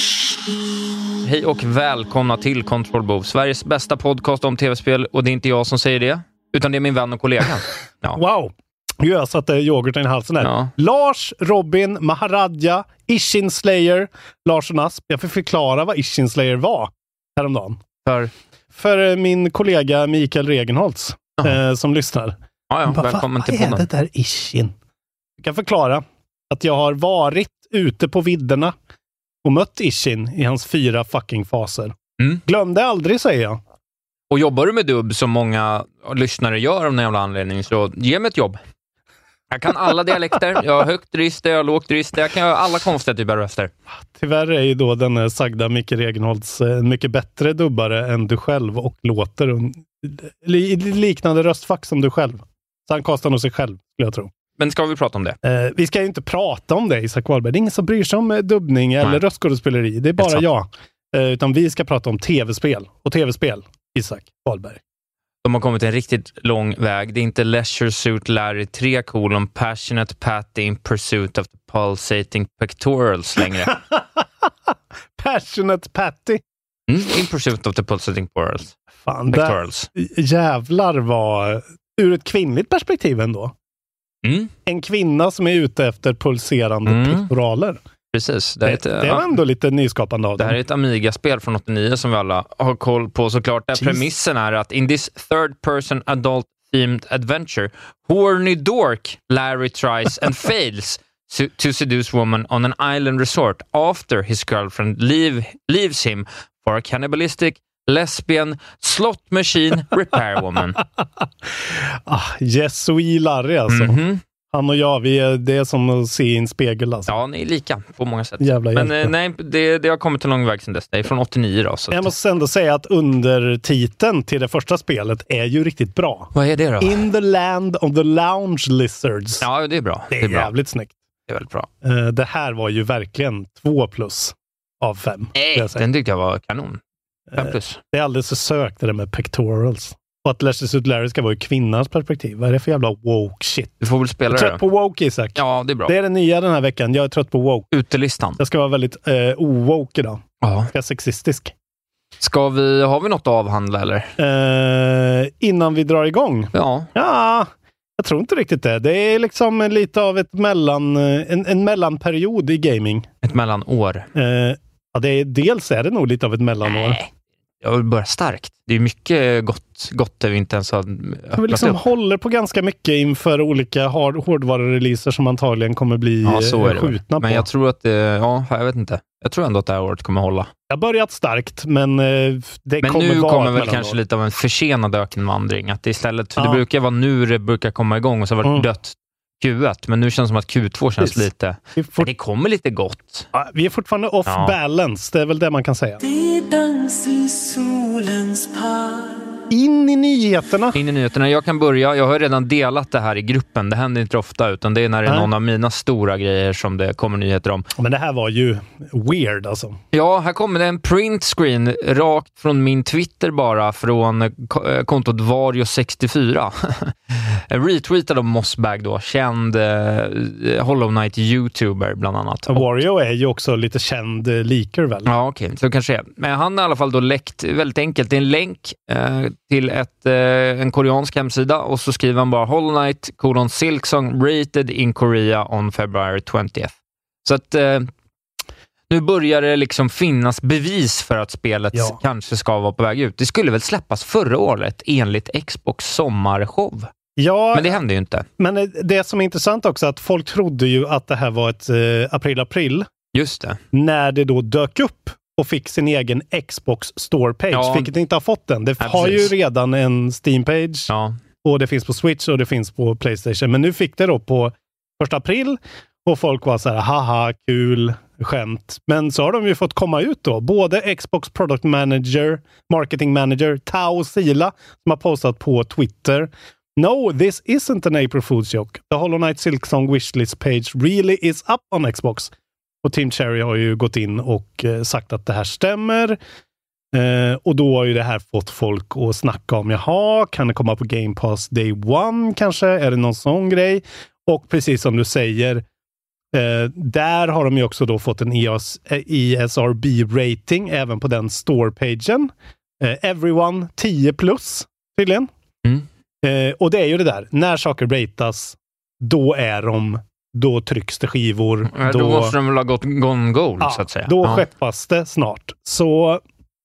Hej och välkomna till Control Booth, Sveriges bästa podcast om tv-spel, och det är inte jag som säger det, utan det är min vän och kollega. Ja. Wow! Jag satte yoghurten i halsen här. Ja. Lars, Robin, Maharadja, Ishin Slayer, Larsson Asp. Jag får förklara vad Ishin Slayer var häromdagen. För min kollega Mikael Regenholtz som lyssnar. Ja, välkommen till podden. Vad är det där Ishin? Jag kan förklara att jag har varit ute på vidderna och mött Ishin i hans 4 fucking faser. Glömde aldrig, säger jag. Och jobbar du med dubb som många lyssnare gör av någon jävla anledning, så ge mig ett jobb. Jag kan alla dialekter, jag har högt register, jag har lågt register, jag kan göra alla konstiga typer av röster. Tyvärr är ju då den sagda Micke Regenholtz en mycket bättre dubbare än du själv och låter liknande röstfack som du själv. Så han kastar nog sig själv, skulle jag tro. Men ska vi prata om det? Vi ska ju inte prata om det, Isak Wahlberg. Det är ingen som bryr sig om dubbning eller röstskådespeleri. Det är bara jag. Utan vi ska prata om tv-spel. Och tv-spel, Isak Wahlberg. De har kommit en riktigt lång väg. Det är inte Leisure Suit Larry 3: Passionate Patty in Pursuit of the Pulsating Pectorals längre. Passionate Patty? In Pursuit of the Pulsating Pectorals. Fan, jävlar var ur ett kvinnligt perspektiv ändå. En kvinna som är ute efter pulserande pectoraler. Precis. Det var ändå lite nyskapande av det. Det här är ett Amiga-spel från 89 som vi alla har koll på såklart. Där premissen är att in this third-person adult-themed adventure, horny dork Larry tries and fails to seduce woman on an island resort after his girlfriend leaves him for a cannibalistic lesbian slot machine repair woman. Yes, we Larry alltså. Han och jag, det är som att se i en spegel alltså. Ja, ni är lika på många sätt. Men nej, det har kommit en lång väg sedan dess. Det är från 89 då. Så jag måste ändå säga att undertiteln till det första spelet är ju riktigt bra. Vad är det då? In the land of the lounge lizards. Ja, det är bra. Det är jävligt snyggt. Det är väldigt bra. Det här var ju verkligen 2+ av 5. Nej, den tyckte jag var kanon. 5+. Det är alldeles för sökt det där med pectorals. Och att Leisure Suit Larry ska vara i kvinnans perspektiv. Vad är det för jävla woke shit? Du får väl spela det. Trött på woke, Isak. Ja, det är bra. Det är det nya den här veckan. Jag är trött på woke. Utelistan. Jag ska vara väldigt owoke idag. Ja. Jag är sexistisk. Har vi något att avhandla eller? Innan vi drar igång? Ja. Ja, jag tror inte riktigt det. Det är liksom lite av ett en mellanperiod i gaming. Ett mellanår. Ja, dels är det nog lite av ett mellanår. Nej. Jag vill börja starkt. Det är mycket gott det vi inte ens har vi liksom håller på ganska mycket inför olika hårdvarureleaser som antagligen kommer bli skjutna på. Men jag tror att jag vet inte. Jag tror ändå att det här året kommer hålla. Jag har börjat starkt, men det kommer vara. Men nu kommer väl kanske lite av en försenad ökenvandring. Att istället, för det brukar vara nu det brukar komma igång och så har det varit dött Q1, men nu känns det som att Q2 känns lite... Det kommer lite gott. Ja, vi är fortfarande off balance, det är väl det man kan säga. In i nyheterna. Jag kan börja. Jag har redan delat det här i gruppen. Det händer inte ofta, utan det är när det är någon av mina stora grejer som det kommer nyheter om. Men det här var ju weird alltså. Ja, här kommer det en print screen rakt från min Twitter bara, från kontot Vario64. Retweetad av Mossbag då, känd Hollow Knight YouTuber bland annat. Wario är ju också lite känd leaker väl? Ja, okej. Så kanske är. Men han har i alla fall då läckt väldigt enkelt. Det är en länk till en koreansk hemsida och så skriver han bara Hollow Knight Silksong rated in Korea on February 20th. Så att nu börjar det liksom finnas bevis för att spelet kanske ska vara på väg ut. Det skulle väl släppas förra året enligt Xbox sommarshow. Ja, men det hände ju inte. Men det som är intressant också är att folk trodde ju att det här var ett april. Just det. När det då dök upp och fick sin egen Xbox Store-page, vilket inte har fått den. Det har ju redan en Steam-page och det finns på Switch och det finns på PlayStation. Men nu fick det då på 1 april och folk var så här, haha, kul, skämt. Men så har de ju fått komma ut då. Både Xbox Product Manager, Marketing Manager, Tao Sila, som har postat på Twitter. No, this isn't an April Fool's joke. The Hollow Knight Silksong wishlist page really is up on Xbox. Och Tim Cherry har ju gått in och sagt att det här stämmer. Och då har ju det här fått folk att snacka om, jaha, kan det komma på Game Pass Day 1 kanske? Är det någon sån grej? Och precis som du säger, Där har de ju också då fått en ESRB-rating även på den storepagen. Everyone 10+, tydligen. Och det är ju det där, när saker ratas, då trycks det skivor. Då måste de väl ha gått gone gold, så att säga. Då skeppas det snart. Så,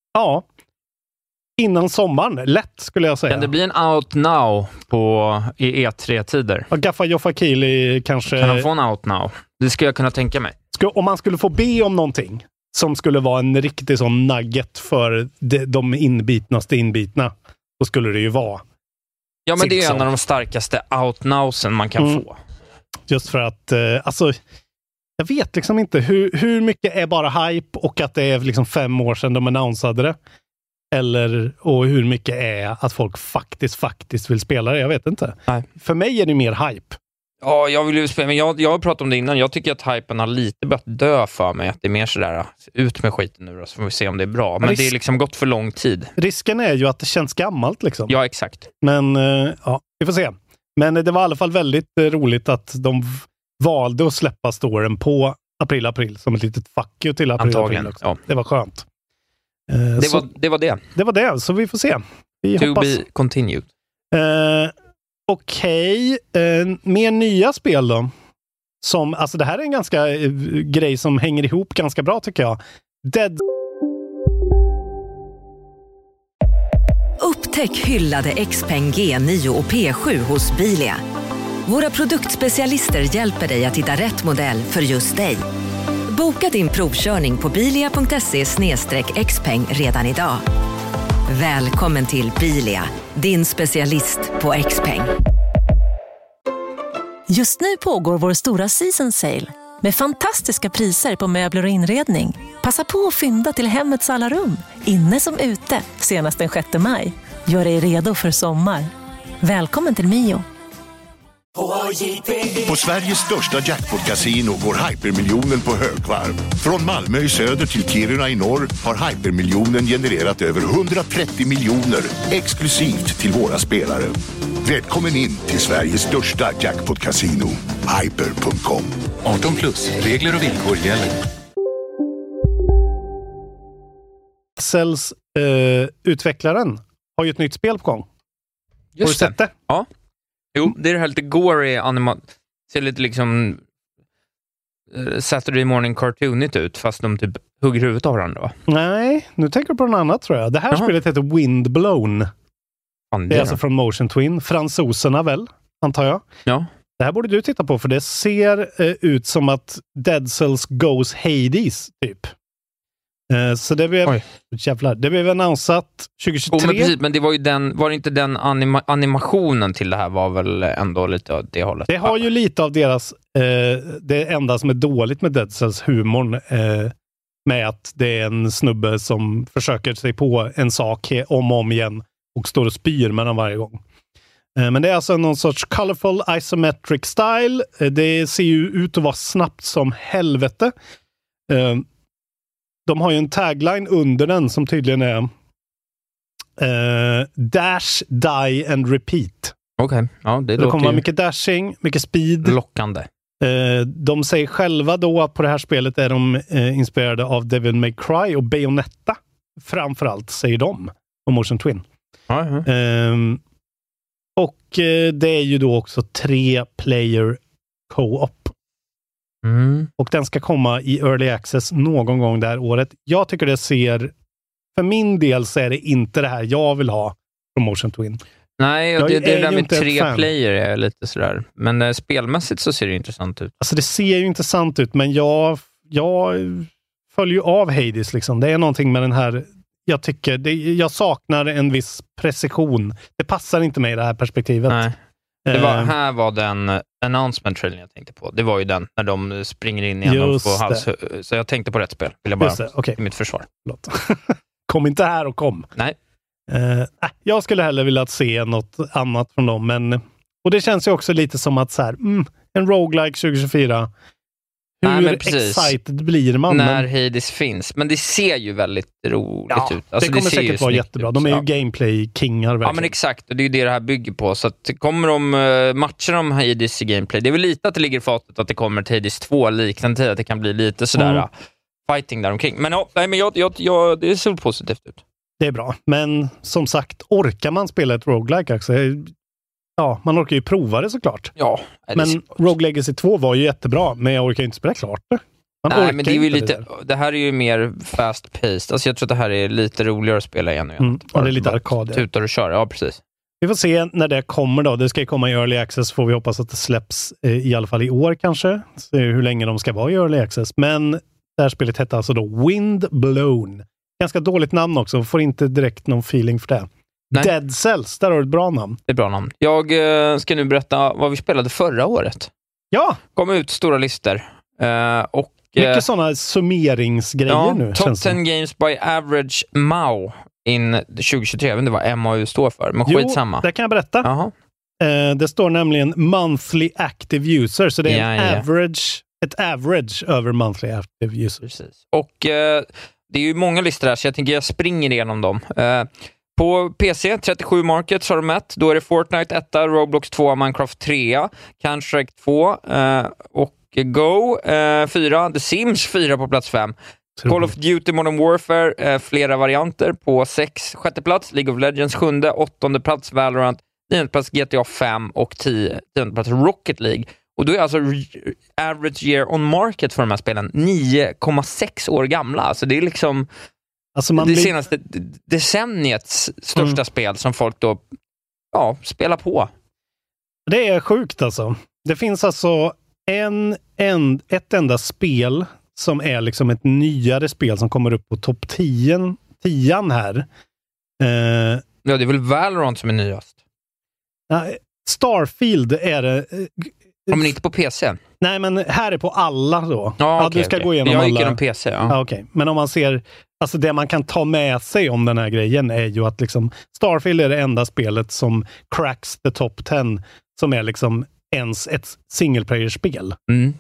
innan sommaren, lätt skulle jag säga. Kan det bli en out now i E3-tider? Gaffa Joffa Keely kanske... Kan de få en out now? Det skulle jag kunna tänka mig. Om man skulle få be om någonting som skulle vara en riktig sån nugget för de inbitna, då skulle det ju vara. Ja, men det är en av de starkaste out nowsen man kan få. Just för att, jag vet liksom inte hur mycket är bara hype och att det är liksom 5 år sedan de annonsade det. Och hur mycket är att folk faktiskt vill spela det. Jag vet inte. Nej. För mig är det mer hype. Ja, jag vill ju spela, men jag har pratat om det innan. Jag tycker att hypen har lite börjat dö för mig. Att det är mer sådär, ut med skiten nu då, så får vi se om det är bra. Men det är liksom gått för lång tid. Risken är ju att det känns gammalt liksom. Ja, exakt. Men vi får se. Men det var i alla fall väldigt roligt att de valde att släppa storen på april som ett litet fuck you till april också. Ja. Det var skönt. Det var det. Det var det, så vi får se. Vi hoppas. Be continued. Okej. Mer nya spel då? Alltså det här är en ganska grej som hänger ihop ganska bra tycker jag. Upptäck hyllade XPeng G9 och P7 hos Bilia. Våra produktspecialister hjälper dig att hitta rätt modell för just dig. Boka din provkörning på bilia.se/xpeng redan idag. Välkommen till Bilia, din specialist på XPeng. Just nu pågår vår stora season sale med fantastiska priser på möbler och inredning. Passa på att fynda till hemmets alla rum, inne som ute, senast den 6 maj. Gör dig redo för sommar. Välkommen till Mio. På Sveriges största jackpot-casino går hypermiljonen på högvarv. Från Malmö i söder till Kiruna i norr har hypermiljonen genererat över 130 miljoner exklusivt till våra spelare. Välkommen in till Sveriges största jackpot-casino, hyper.com. 18+, regler och villkor gäller. Utvecklaren har ju ett nytt spel på gång. Just har du sett det? Ja. Jo, det är det här lite gory ser lite liksom Saturday morning cartoonigt ut, fast de typ hugger huvudet av varandra, va? Nej, nu tänker du på något annat tror jag. Det här spelet heter Windblown. Det är alltså från Motion Twin. Fransoserna väl, antar jag. Ja. Det här borde du titta på, för det ser ut som att Dead Cells goes Hades, typ. Så det blev annonsat 2023. Men precis, men det var ju var det inte den animationen till det här var väl ändå lite åt det hållet? Det har ju lite av deras det enda som är dåligt med Dead Cells humorn med att det är en snubbe som försöker sig på en sak om och om igen och står och spyr mellan varje gång. Men det är alltså någon sorts colorful isometric style. Det ser ju ut att vara snabbt som helvete. De har ju en tagline under den som tydligen är dash, die and repeat. Okej. Ja, det kommer vara mycket dashing, mycket speed. Lockande. De säger själva då att på det här spelet är de inspirerade av Devil May Cry och Bayonetta. Framförallt säger de och Motion Twin. Och det är ju då också 3-player co-op. Och den ska komma i Early Access någon gång det här året. Jag tycker det för min del så är det inte det här jag vill ha från Motion Twin. Nej, och det där med 3-player är lite sådär. Men spelmässigt så ser det intressant ut. Alltså det ser ju intressant ut, men jag följer ju av Hades liksom. Det är någonting med den här, jag saknar en viss precision. Det passar inte mig i det här perspektivet. Nej. Här var den announcement-trailern jag tänkte på. Det var ju den, när de springer in igen och får hals. Så jag tänkte på rätt spel. Vill jag bara i mitt försvar. Kom inte här och kom. Nej. Jag skulle hellre vilja se något annat från dem. Och det känns ju också lite som att en roguelike 2024 Hur excited blir man? När Hades finns. Men det ser ju väldigt roligt ut. Alltså, det kommer säkert vara jättebra. De är ju gameplay-kingar verkligen. Ja, men exakt. Och det är ju det här bygger på. Så att kommer de matcher om Hades i gameplay, det är väl lite att det ligger i fatet att det kommer till Hades 2 liknande tid, att det kan bli lite sådär fighting där omkring. Men det ser positivt ut. Det är bra. Men som sagt, orkar man spela ett roguelike också? Ja, man orkar ju prova det såklart. Ja, men Rogue Legacy 2 var ju jättebra, men jag orkar inte spela klart det. Nej, men det är ju lite, det här är ju mer fast-paced. Alltså jag tror att det här är lite roligare att spela igen. Och det är lite arkad. Tutar och kör, ja precis. Vi får se när det kommer då. Det ska komma i Early Access, får vi hoppas att det släpps i alla fall i år kanske. Se hur länge de ska vara i Early Access. Men det här spelet hette alltså då Windblown. Ganska dåligt namn också, får inte direkt någon feeling för det. Nej. Dead Cells, där har du ett bra namn. Det är ett bra namn. Jag ska nu berätta vad vi spelade förra året. Ja! Kom ut stora listor. Och mycket sådana summeringsgrejer nu. Top 10 Games by Average MAU in 2023. Jag vet inte vad MAU står för, men skitsamma. Det kan jag berätta. Det står nämligen Monthly Active User, så det är ett average över Monthly Active User. Precis. Och det är ju många listor här, så jag tänker jag springer igenom dem. På PC, 37 markets har de mätt. Då är det Fortnite 1, Roblox 2, Minecraft 3, Counter-Strike 2 och Go 4, The Sims 4 på plats 5. Call of Duty Modern Warfare, flera varianter på 6. 6:e plats, League of Legends 7:e, 8:e plats Valorant, 9:e plats GTA 5 och 10:e plats Rocket League. Och då är alltså average year on market för de här spelen 9,6 år gamla. Alltså det är liksom det senaste decenniets största spel som folk då spelar på. Det är sjukt alltså. Det finns alltså ett enda spel som är liksom ett nyare spel som kommer upp på topp 10 här. Ja, det är väl Valorant som är nyast. Starfield är det. Men inte på PC. Nej, men här är på alla då. Okay, du ska gå igenom alla. Jag gick igenom PC, okay. Men om man ser, alltså det man kan ta med sig om den här grejen är ju att liksom Starfield är det enda spelet som cracks the top 10, som är liksom ens ett single player-spel.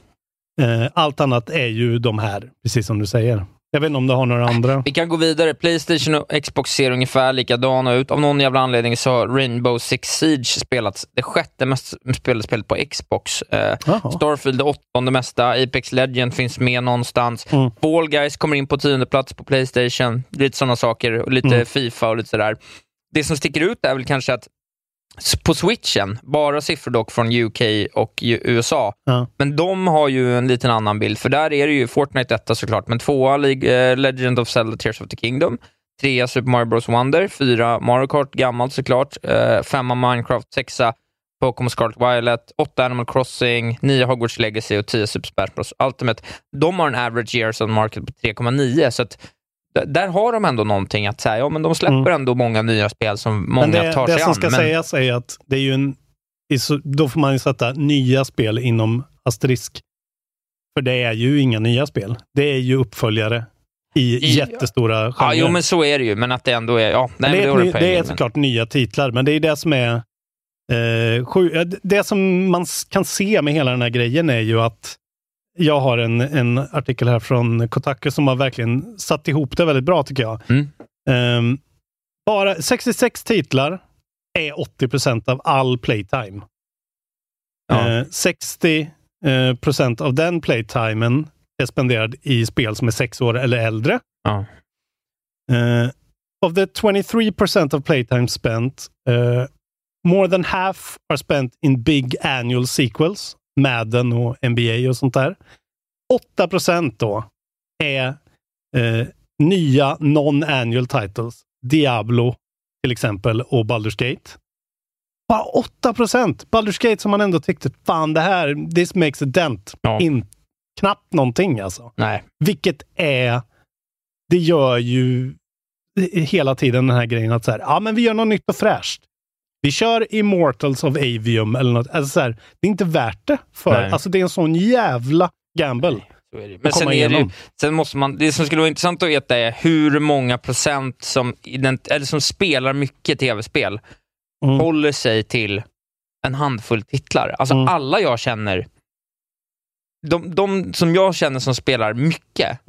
Allt annat är ju de här, precis som du säger. Jag vet inte om du har några andra. Vi kan gå vidare. PlayStation och Xbox ser ungefär likadana ut. Av någon jävla anledning så har Rainbow Six Siege spelats det 6:e mest spelade spelet på Xbox. Starfield det 8:e mesta. Apex Legend finns med någonstans. Fall Guys kommer in på 10:e plats på PlayStation. Lite sådana saker. Och lite FIFA och lite sådär. Det som sticker ut är väl kanske att på Switchen, bara siffror dock från UK och USA. Men de har ju en liten annan bild. För där är det ju Fortnite 1 såklart. Men 2 Legend of Zelda Tears of the Kingdom. 3 Super Mario Bros. Wonder. 4 Mario Kart, gammalt såklart. 5 Minecraft. 6 Pokémon Scarlet Violet. 8 Animal Crossing. 9 Hogwarts Legacy och 10 Super Smash Bros. Ultimate. De har en average years on market på 3,9. Så att där har de ändå någonting att säga. Ja, men de släpper ändå många nya spel som många tar sig an. Det som ska sägas är att det är ju då får man ju sätta nya spel inom asterisk. För det är ju inga nya spel. Det är ju uppföljare i jättestora genrer. Ja, jo, men så är det ju. Men att det ändå är... det är såklart nya titlar, men det är det som är... det som man kan se med hela den här grejen är ju att jag har en artikel här från Kotaku som har verkligen satt ihop det väldigt bra, tycker jag. Bara 66 titlar är 80% av all playtime. 60% av den playtimen är spenderad i spel som är 6 år eller äldre. Of the 23% of playtime spent, more than half are spent in big annual sequels. Madden och NBA och sånt där. 8% då är nya non-annual titles. Diablo till exempel och Baldur's Gate. Bara 8%! Baldur's Gate som man ändå tyckte, fan det här, this makes a dent. Knappt någonting alltså. Nej. Vilket det gör ju hela tiden den här grejen att så här, men vi gör något nytt och fräscht. Vi kör Immortals of Avium eller något. Alltså så här, det är inte värt det. Alltså det är en sån jävla gamble. Nej, så är det. Men sen måste man, det som skulle vara intressant att veta är hur många procent som spelar mycket tv-spel håller sig till en handfull titlar. Alltså alla jag känner de som jag känner som spelar mycket,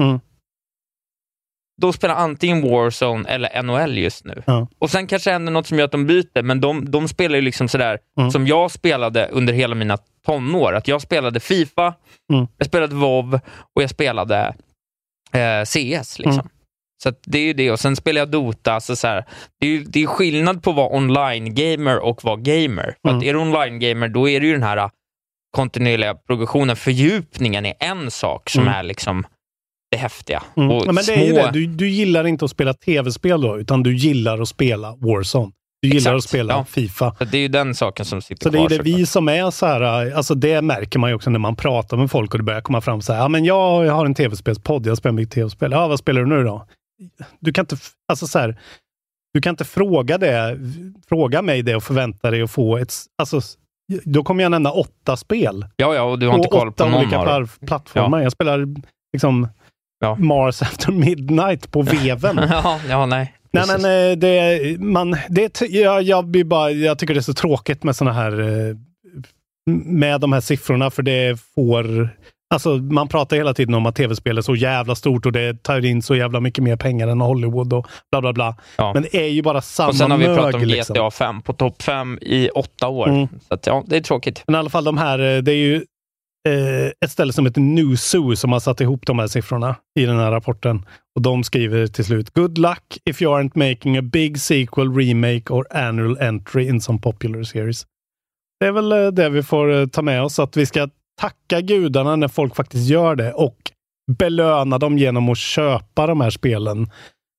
då spelar antingen Warzone eller NHL just nu. Och sen kanske händer något som gör att de byter, men de spelar ju liksom sådär som jag spelade under hela mina tonår. Att jag spelade FIFA, jag spelade WoW och jag spelade CS liksom. Så att det är ju det. Och sen spelar jag Dota. Så här, det är skillnad på att vara online-gamer och vara gamer. För att är du online-gamer, då är det ju den här kontinuerliga progressionen. Fördjupningen är en sak som är liksom det häftiga. Och men det är ju det. Du gillar inte att spela tv-spel då, utan du gillar att spela Warzone. Du gillar att spela FIFA. Så det är ju den saken som sitter så kvar. Så det är det vi som är så här, alltså det märker man ju också när man pratar med folk och det börjar komma fram så här, ja men jag har en tv-spelspodd, jag spelar mycket tv-spel. Ja, vad spelar du nu då? Du kan inte, alltså så här, du kan inte fråga mig det och förvänta dig att få ett, alltså då kommer jag nämna 8 spel. Ja, och du har inte koll på någon olika plattformar. Jag spelar liksom Mars After Midnight på veven. Nej. Nej, men jag tycker det är så tråkigt med såna här med de här siffrorna, för det får, alltså man pratar hela tiden om att tv-spel är så jävla stort och det tar in så jävla mycket mer pengar än Hollywood och bla bla bla. Ja. Men det är ju bara samma. Och sen har vi pratat om GTA liksom. 5 på topp 5 i 8 år. Så att, det är tråkigt. Men i alla fall de här, det är ju ett ställe som heter Newzoo som har satt ihop de här siffrorna i den här rapporten. Och de skriver till slut: Good luck if you aren't making a big sequel, remake or annual entry in some popular series. Det är väl det vi får ta med oss, att vi ska tacka gudarna när folk faktiskt gör det och belöna dem genom att köpa de här spelen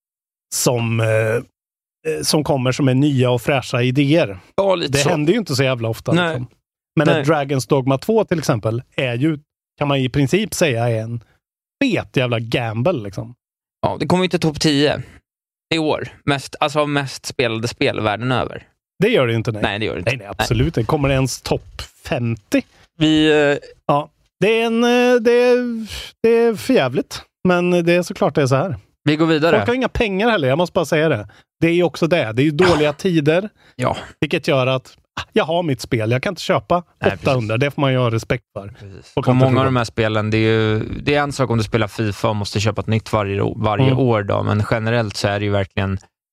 som kommer som är nya och fräscha idéer. Ja, lite det så. händer ju inte så jävla ofta. Liksom. Men ett Dragon's Dogma 2 till exempel är ju, kan man i princip säga, är en fet jävla gamble liksom. Ja, det kommer ju inte topp 10 i år. Mest spelade spel världen över. Det gör det inte, nej. Nej, det gör det inte. Nej, absolut. Det kommer ens topp 50. Ja, det är förjävligt. Men det är såklart det är så här. Vi går vidare. Folk har inga pengar heller, jag måste bara säga det. Det är ju också det. Det är ju dåliga tider. Ja. Vilket gör att jag har mitt spel. Jag kan inte köpa 800. Det får man ju ha respekt för. Och många av de här spelen, det är en sak om du spelar FIFA och måste köpa ett nytt varje år då, men generellt så är det ju verkligen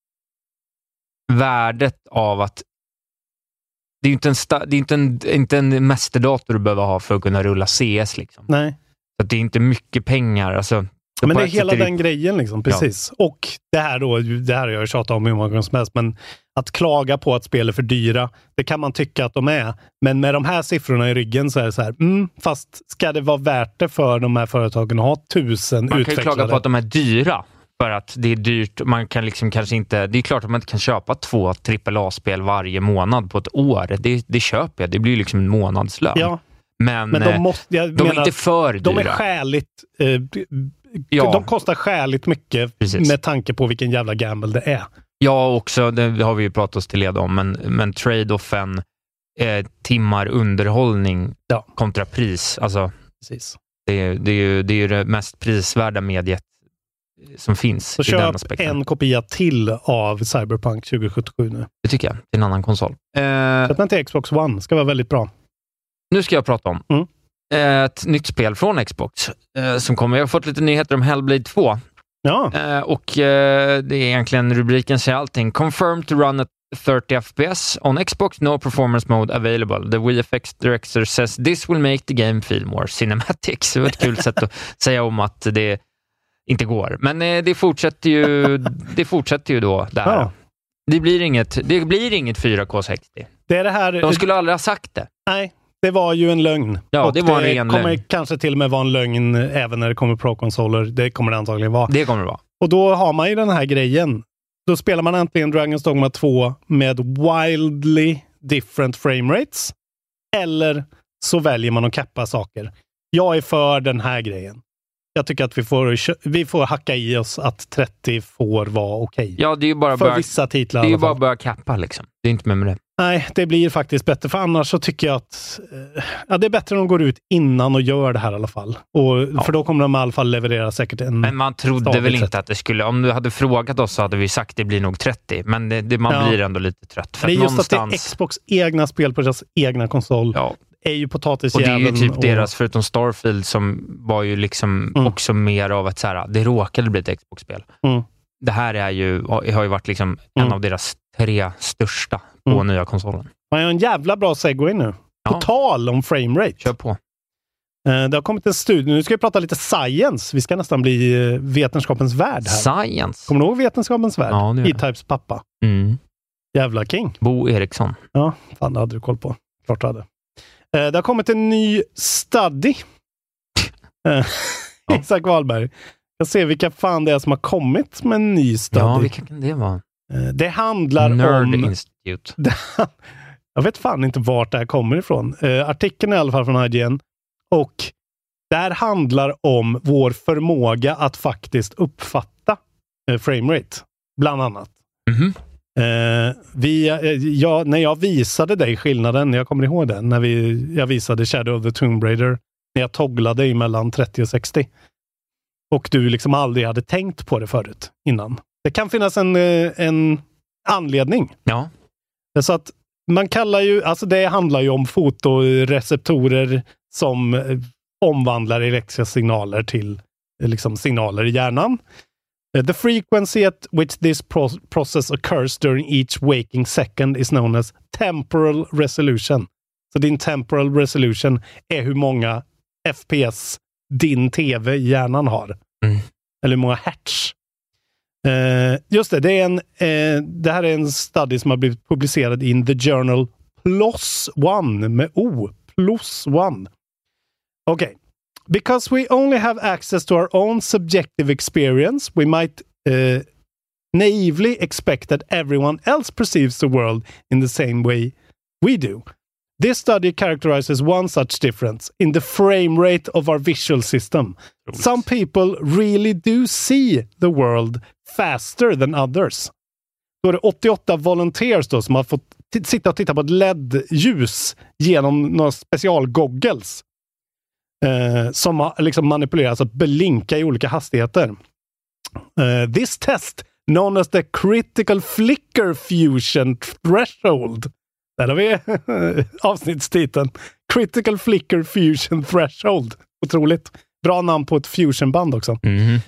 värdet av att det är ju inte en mästerdator du behöver ha för att kunna rulla CS liksom. Nej. Så det är inte mycket pengar, alltså. Men det är hela den grejen liksom, precis. Ja. Och det här har jag tjatat om hur många gånger som helst, men att klaga på att spel är för dyra, det kan man tycka att de är. Men med de här siffrorna i ryggen så är det så här, fast ska det vara värt det för de här företagen att ha 1000 utvecklare? Man kan ju klaga på att de är dyra, för att det är dyrt. Man kan liksom kanske inte, det är klart att man inte kan köpa 2 AAA-spel varje månad på ett år. Det köper jag, det blir liksom en månadslön. Ja. Men de är inte för dyra. De är skäligt de kostar skäligt mycket. Precis. Med tanke på vilken jävla gamble det är. Ja, också, det har vi ju pratat oss till led om, men trade-offen timmar underhållning kontra pris. Alltså, precis. Det är ju det mest prisvärda mediet som finns. Så köp en kopia till av Cyberpunk 2077 nu. Det tycker jag, till en annan konsol. Köp den till Xbox One, ska vara väldigt bra. Nu ska jag prata om ett nytt spel från Xbox som kommer. Jag har fått lite nyheter om Hellblade 2. Ja. Och det är egentligen, rubriken säger allting. Confirmed to run at 30 FPS on Xbox, no performance mode available. The VFX director says this will make the game feel more cinematic. Så det var ett kul sätt att säga om att det inte går. Men det fortsätter ju då där. Ja. Det blir inget 4K 60. Det är det här. De skulle aldrig ha sagt det. Nej. Det var ju en lögn. Ja, och det var en ren kommer lögn. Kanske till och med vara en lögn även när det kommer Pro-konsoler. Det kommer det antagligen vara. Det kommer det vara. Och då har man ju den här grejen. Då spelar man äntligen Dragon's Dogma 2 med wildly different frame rates. Eller så väljer man att kappa saker. Jag är för den här grejen. Jag tycker att vi får hacka i oss att 30 får vara okej. Ja, det är ju bara för vissa titlar. Det är ju bara att börja kappa liksom. Det är inte med det. Nej, det blir faktiskt bättre. För annars så tycker jag att det är bättre att de går ut innan och gör det här i alla fall. För då kommer de i alla fall leverera säkert en... Men man trodde väl inte att det skulle... Om du hade frågat oss så hade vi sagt att det blir nog 30. Men man blir ändå lite trött. För det är just någonstans... att det är Xbox egna spel på deras egna konsol. Ja. är ju potatisjäveln. Och det är ju typ deras, förutom Starfield, som var ju liksom också mer av ett så här, det råkade bli ett Xbox-spel. Det här har ju varit liksom en av deras 3 största på nya konsolen. Man har en jävla bra segway nu. På tal om framerate. Kör på. Det har kommit en studie. Nu ska vi prata lite science. Vi ska nästan bli vetenskapens värld här. Science? Kommer du ihåg vetenskapens värld? Ja, E-Types pappa. Jävla king. Bo Eriksson. Ja, fan, det hade du koll på. Klart du hade. Det har kommit en ny study. Isak Wahlberg. Jag ser vilka fan det är som har kommit med en ny study. Ja, vilka kan det vara? Det handlar Nerd Institute. Jag vet fan inte vart det här kommer ifrån. Artikeln är i alla fall från IGN. Och det här handlar om vår förmåga att faktiskt uppfatta framerate. Bland annat. När jag visade dig skillnaden, jag kommer ihåg det, när jag visade Shadow of the Tomb Raider, när jag togglade mellan 30 och 60. Och du liksom aldrig hade tänkt på det förut innan. Det kan finnas en anledning. Ja. Så att man kallar ju, alltså det handlar ju om fotoreceptorer som omvandlar elektriska signaler till liksom signaler i hjärnan. The frequency at which this process occurs during each waking second is known as temporal resolution. Så din temporal resolution är hur många FPS din tv i hjärnan har. Eller hur många hertz. Just det, det här är en study som har blivit publicerad in the journal PLOS ONE med O. PLOS ONE. Okay. Because we only have access to our own subjective experience, we might naively expect that everyone else perceives the world in the same way we do. This study characterizes one such difference in the frame rate of our visual system. Some people really do see the world faster than others. Då är det 88 volunteers då som har fått sitta och titta på ett LED-ljus genom några specialgoggles. Som har liksom manipulerats att blinka i olika hastigheter. This test, known as the critical flicker fusion threshold. Där har vi avsnittstiteln. Critical flicker fusion threshold. Otroligt. Bra namn på ett fusionband också.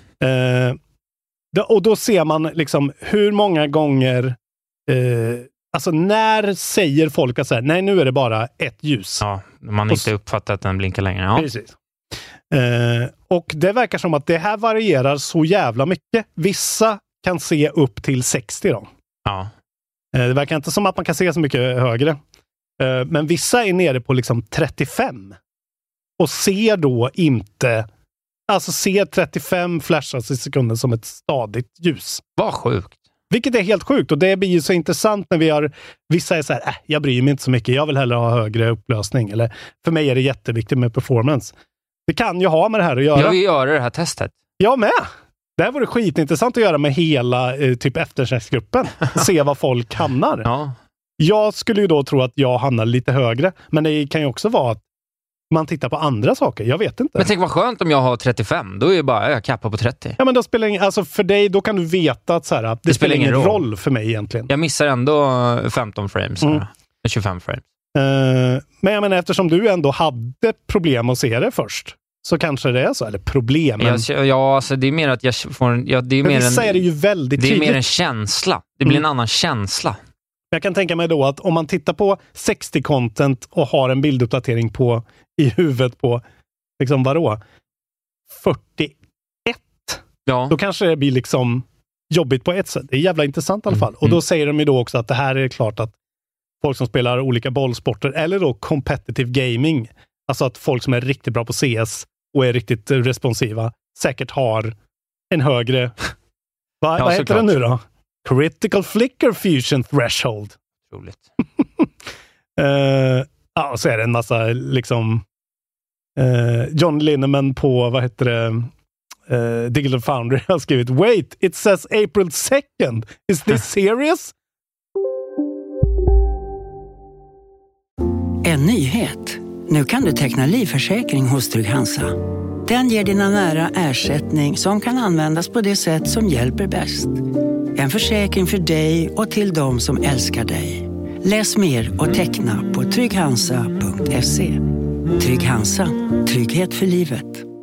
Och då ser man liksom hur många gånger alltså när säger folk att så här, nej, nu är det bara ett ljus. Ja, man inte uppfattat att den blinkar längre. Ja. Precis. Och det verkar som att det här varierar så jävla mycket. Vissa kan se upp till 60 då. Ja. Det verkar inte som att man kan se så mycket högre. Men vissa är nere på liksom 35. Och ser då inte... Alltså ser 35 flashas i sekunden som ett stadigt ljus. Vad sjukt. Vilket är helt sjukt. Och det blir ju så intressant när vi har... Vissa är så här, jag bryr mig inte så mycket. Jag vill hellre ha högre upplösning. Eller för mig är det jätteviktigt med performance. Det kan ju ha med det här att göra. Jag vill göra det här testet. Jag med! Det här vore skitintressant att göra med hela typ eftersöksgruppen. Se vad folk hamnar. Ja. Jag skulle ju då tro att jag hamnar lite högre. Men det kan ju också vara att man tittar på andra saker. Jag vet inte. Men tänk vad skönt om jag har 35. Då är jag kappar på 30. Ja, men då spelar ingen, alltså för dig, då kan du veta att så här, det spelar ingen roll för mig egentligen. Jag missar ändå 15 frames. 25 frames. Men jag menar, eftersom du ändå hade problem att se det först, så kanske det är så. Eller problem. Ja, alltså det är mer att jag får... det är mer vissa är det ju väldigt tydligt. Det är mer en känsla. Det blir en annan känsla. Jag kan tänka mig då att om man tittar på 60-content och har en bilduppdatering i huvudet på liksom vadå? 41. Ja. Då kanske det blir liksom jobbigt på ett sätt. Det är jävla intressant i alla fall. Och då säger de ju då också att det här är klart att folk som spelar olika bollsporter eller då competitive gaming, alltså att folk som är riktigt bra på CS och är riktigt responsiva säkert har en högre vad heter det nu då? Critical flicker fusion threshold. Roligt. Ja, så är det en massa liksom John Linneman på, vad heter det, Digital Foundry har skrivit, wait, it says April 2nd. Is this serious? En nyhet. Nu kan du teckna livförsäkring hos Trygg-Hansa. Den ger dina nära ersättning som kan användas på det sätt som hjälper bäst. En försäkring för dig och till de som älskar dig. Läs mer och teckna på trygghansa.se. Trygg Hansa. Trygghet för livet.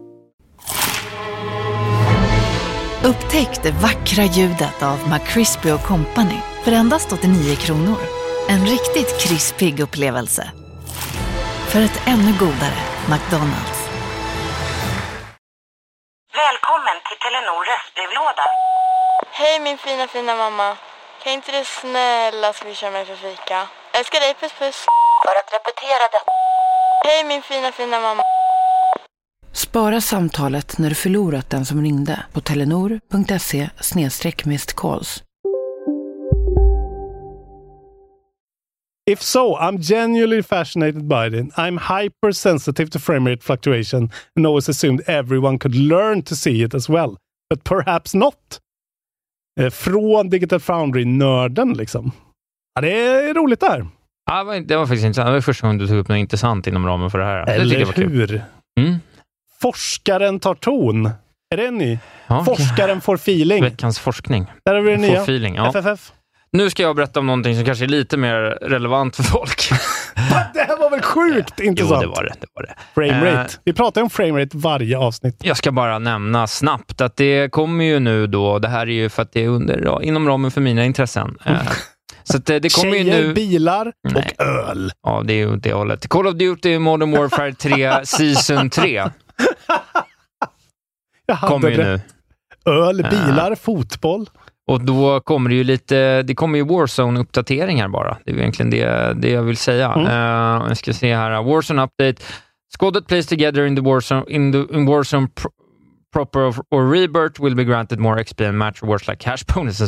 Upptäck det vackra ljudet av McCrispy & Company för endast 89 kronor. En riktigt krispig upplevelse. För ett ännu godare McDonald's. Välkommen till Telenor röstbrevlåda. Hej min fina mamma. Kan inte du snälla swisha mig för fika? Älskar dig, puss puss. För att repetera det. Hej min fina mamma. Spara samtalet när du förlorat den som ringde på telenor.se/missed-calls. If so, I'm genuinely fascinated by it. I'm hypersensitive to frame rate fluctuation and always assumed everyone could learn to see it as well. But perhaps not. Från Digital Foundry-nörden liksom. Ja, det är roligt där. Ja, det var faktiskt intressant. Det var första gången du tog upp något intressant inom ramen för det här. Eller det hur? Forskaren tar ton. Är det en ny? Ja, Forskaren får feeling. Veckans forskning. Där har vi det nya. Får feeling, ja. FFF. Nu ska jag berätta om någonting som kanske är lite mer relevant för folk. Det här var väl sjukt intressant? Jo, det var det. Framerate. Vi pratar om framerate varje avsnitt. Jag ska bara nämna snabbt att det kommer ju nu då, det här är ju för att det är inom ramen för mina intressen. Så att det kommer tjejer, ju nu... bilar och öl. Ja, det är ju det hållet. Call of Duty Modern Warfare 3 Season 3 kommer ju nu. Öl, bilar, fotboll. Och då kommer det ju det kommer ju Warzone-uppdateringar bara. Det är egentligen det jag vill säga. Jag ska se här. Warzone update. Squad that plays together in the Warzone proper or rebirth will be granted more XP and match rewards like cash bonuses.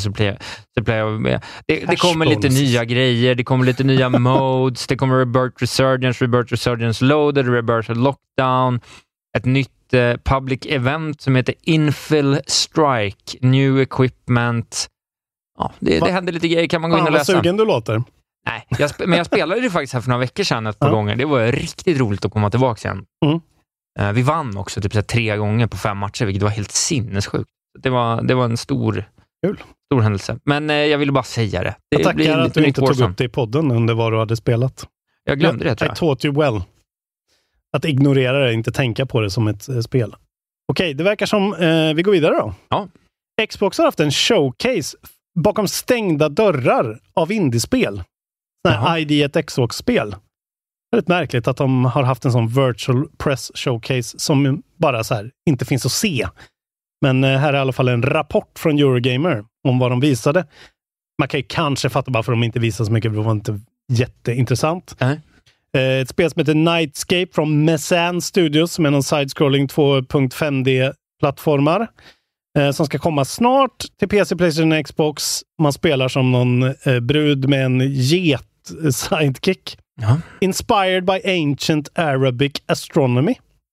Det kommer lite nya grejer. Det kommer lite nya modes. Det kommer Rebirth Resurgence Loaded, Rebirth Lockdown. Ett nytt public event som heter Infill Strike, New Equipment. Ja, det händer lite grejer, kan man gå in och läsa. Vad sugen du låter. Nej, men jag spelade det faktiskt här för några veckor sedan ett par gånger. Det var riktigt roligt att komma tillbaka igen. Vi vann också typ 3 gånger på 5 matcher, vilket var helt sinnessjukt. Det var en stor händelse. Men jag ville bara säga det. Jag tackar att du inte tog upp det i podden under vad du hade spelat. Jag glömde det, tror jag. I taught you well. Att ignorera det, inte tänka på det som ett spel. Okej, det verkar som vi går vidare då. Ja. Xbox har haft en showcase bakom stängda dörrar av indiespel. ID ett Xbox-spel. Väldigt märkligt att de har haft en sån virtual press showcase som bara så här inte finns att se. Men här är i alla fall en rapport från Eurogamer om vad de visade. Man kan ju kanske fatta bara för att de inte visade så mycket, för det var inte jätteintressant. Ett spel som heter Nightscape från Mesan Studios, som är någon side-scrolling 2.5D-plattformar som ska komma snart till PC, PlayStation och Xbox. Man spelar som någon brud med en sidekick. Inspired by ancient Arabic astronomy.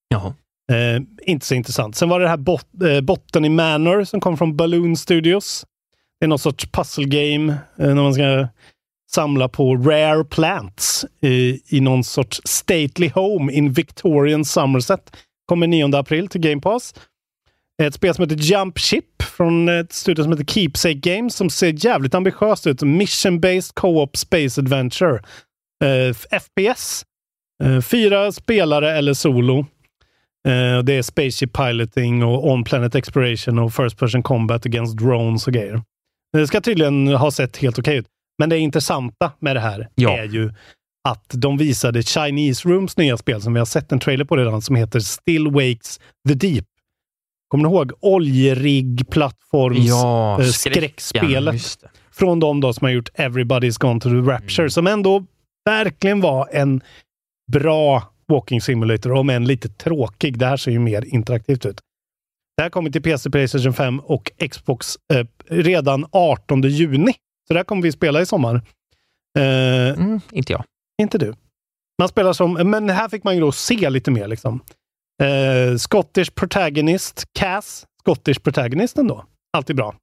Inte så intressant. Sen var det här Botany Manor som kom från Balloon Studios. Det är någon sorts puzzle game när man ska samla på rare plants i någon sorts stately home in Victorian Somerset. Kommer 9 april till Game Pass. Ett spel som heter Jump Ship från ett studio som heter Keepsake Games, som ser jävligt ambitiöst ut. Mission-based co-op space adventure. FPS. 4 spelare eller solo. Det är spaceship piloting och on-planet exploration och first-person combat against drones och grejer. Det ska tydligen ha sett helt okej ut. Men det intressanta med det här är ju att de visade Chinese Rooms nya spel som vi har sett en trailer på redan, som heter Still Wakes the Deep. Kommer ni ihåg oljerigg-plattforms skräckspelet från de då som har gjort Everybody's Gone to the Rapture, som ändå verkligen var en bra walking simulator, om än lite tråkig. Det här ser ju mer interaktivt ut. Det här kommer till PC, PlayStation 5 och Xbox redan 18 juni. Så där kommer vi spela i sommar. Inte jag. Inte du. Man spelar som... Men här fick man ju då se lite mer liksom. Scottish protagonist, Cass. Scottish protagonist ändå. Alltid bra.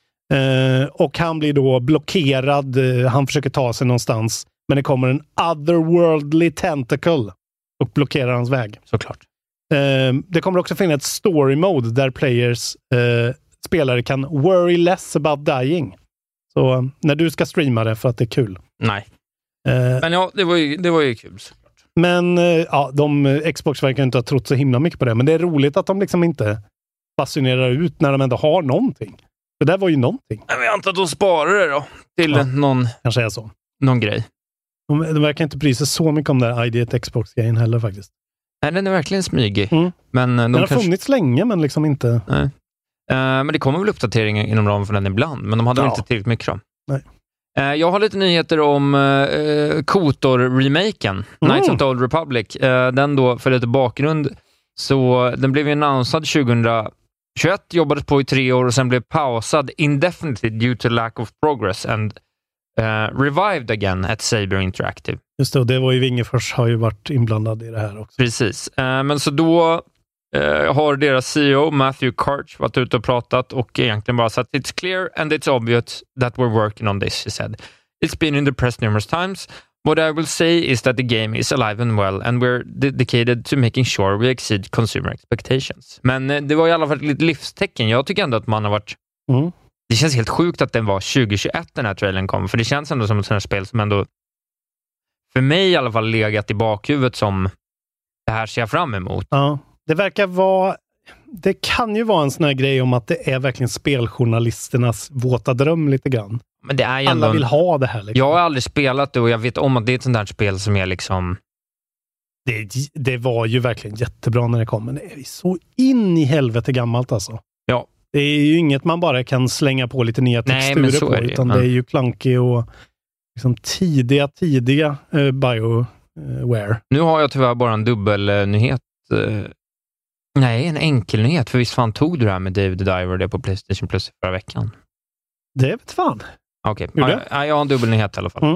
Och han blir då blockerad. Han försöker ta sig någonstans. Men det kommer en otherworldly tentacle och blockerar hans väg. Såklart. Det kommer också finnas ett story mode där spelare kan worry less about dying. Så när du ska streama det för att det är kul. Nej. Men ja, det var ju kul. Men Xbox verkar inte ha trott så himla mycket på det. Men det är roligt att de liksom inte basunerar ut när de ändå har någonting. Det där var ju någonting. Jag antar att de sparar det då. Till någon... Kanske är så. Någon grej. De verkar inte bry sig så mycket om det här ID1 Xbox-grejen heller faktiskt. Nej, den är verkligen smygig. Men den har funnits länge, men liksom inte... Nej. Men det kommer väl uppdateringar inom ramen för den ibland. Men de hade väl inte tillräckligt mycket då. Nej. Jag har lite nyheter om KOTOR-remaken. Knights of the Old Republic. Den då, för lite bakgrund, så den blev annonsad 2021, jobbades på i 3 år och sen blev pausad indefinitely due to lack of progress and revived again at Saber Interactive. Just det, och det var ju Wingefors har ju varit inblandad i det här också. Precis. Men så då har deras CEO Matthew Karch varit ute och pratat och egentligen bara sagt it's clear and it's obvious that we're working on this, he said. It's been in the press numerous times. What I will say is that the game is alive and well and we're dedicated to making sure we exceed consumer expectations. Men det var i alla fall ett litet livstecken. Jag tycker ändå att man har varit... Det känns helt sjukt att den var 2021 den här trailern kom, för det känns ändå som ett sånt här spel som ändå för mig i alla fall legat i bakhuvudet som det här ser jag fram emot. Ja, det verkar vara... Det kan ju vara en sån här grej om att det är verkligen speljournalisternas våta dröm lite grann. Men det är ju alla vill ha det här. Liksom. Jag har aldrig spelat det och jag vet om att det är ett sånt här spel som är liksom... Det var ju verkligen jättebra när det kom, men det är så in i helvete gammalt alltså. Ja. Det är ju inget man bara kan slänga på lite nya texturer på, utan det är ju clunky och liksom tidiga BioWare. Nu har jag tyvärr bara en dubbelnyhet. Nej, en enkelnyhet. För visst fan tog du det här med David the Diver det på PlayStation Plus förra veckan? Det vet fan. Okej, jag har en dubbelnyhet i alla fall.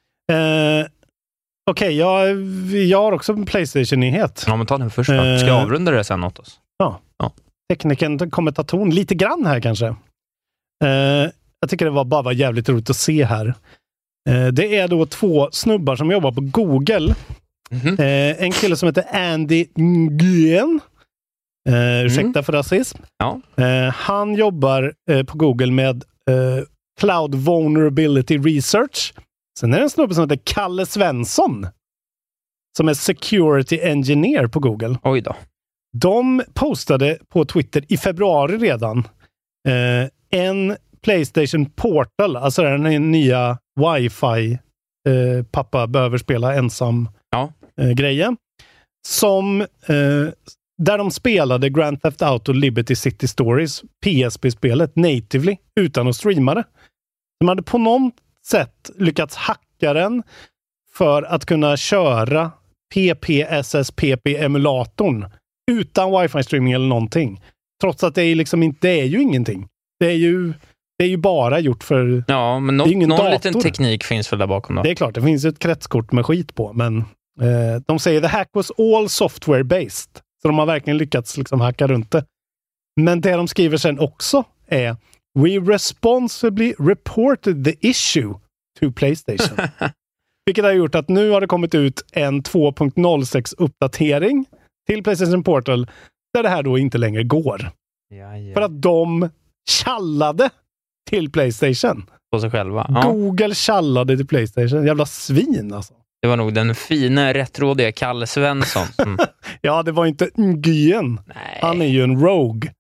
Okej, jag har också en PlayStation-nyhet. Ja, men ta den först då. Ska jag avrunda det sen åt oss? Ja. Tekniken kommer ta ton lite grann här kanske. Jag tycker det var jävligt roligt att se här. Det är då 2 snubbar som jobbar på Google. En kille som heter Andy Nguyen. Ursäkta för rasism. Ja. Han jobbar på Google med Cloud Vulnerability Research. Sen är det en snubbe som heter Kalle Svensson som är Security Engineer på Google. Oj då. De postade på Twitter i februari redan en PlayStation Portal, alltså den nya Wi-Fi pappa behöver spela ensam grejen, som där de spelade Grand Theft Auto Liberty City Stories PSP-spelet natively utan att streama det. De hade på något sätt lyckats hacka den för att kunna köra PPSSPP-emulatorn utan wifi-streaming eller någonting. Trots att det är liksom inte, det är ju ingenting. Det är ju bara gjort för... Ja, men någon liten teknik finns väl där bakom då? Det är klart, det finns ett kretskort med skit på, men de säger the hack was all software-based. Så de har verkligen lyckats liksom hacka runt det. Men det de skriver sen också är we responsibly reported the issue to PlayStation. Vilket har gjort att nu har det kommit ut en 2.06-uppdatering till PlayStation Portal där det här då inte längre går. Ja. För att de tjallade till PlayStation. På sig själva. Google tjallade till PlayStation. Jävla svin alltså. Det var nog den fina, rättrådiga Kalle Svensson. Som... Ja, det var inte Nguyen. Han är ju en rogue.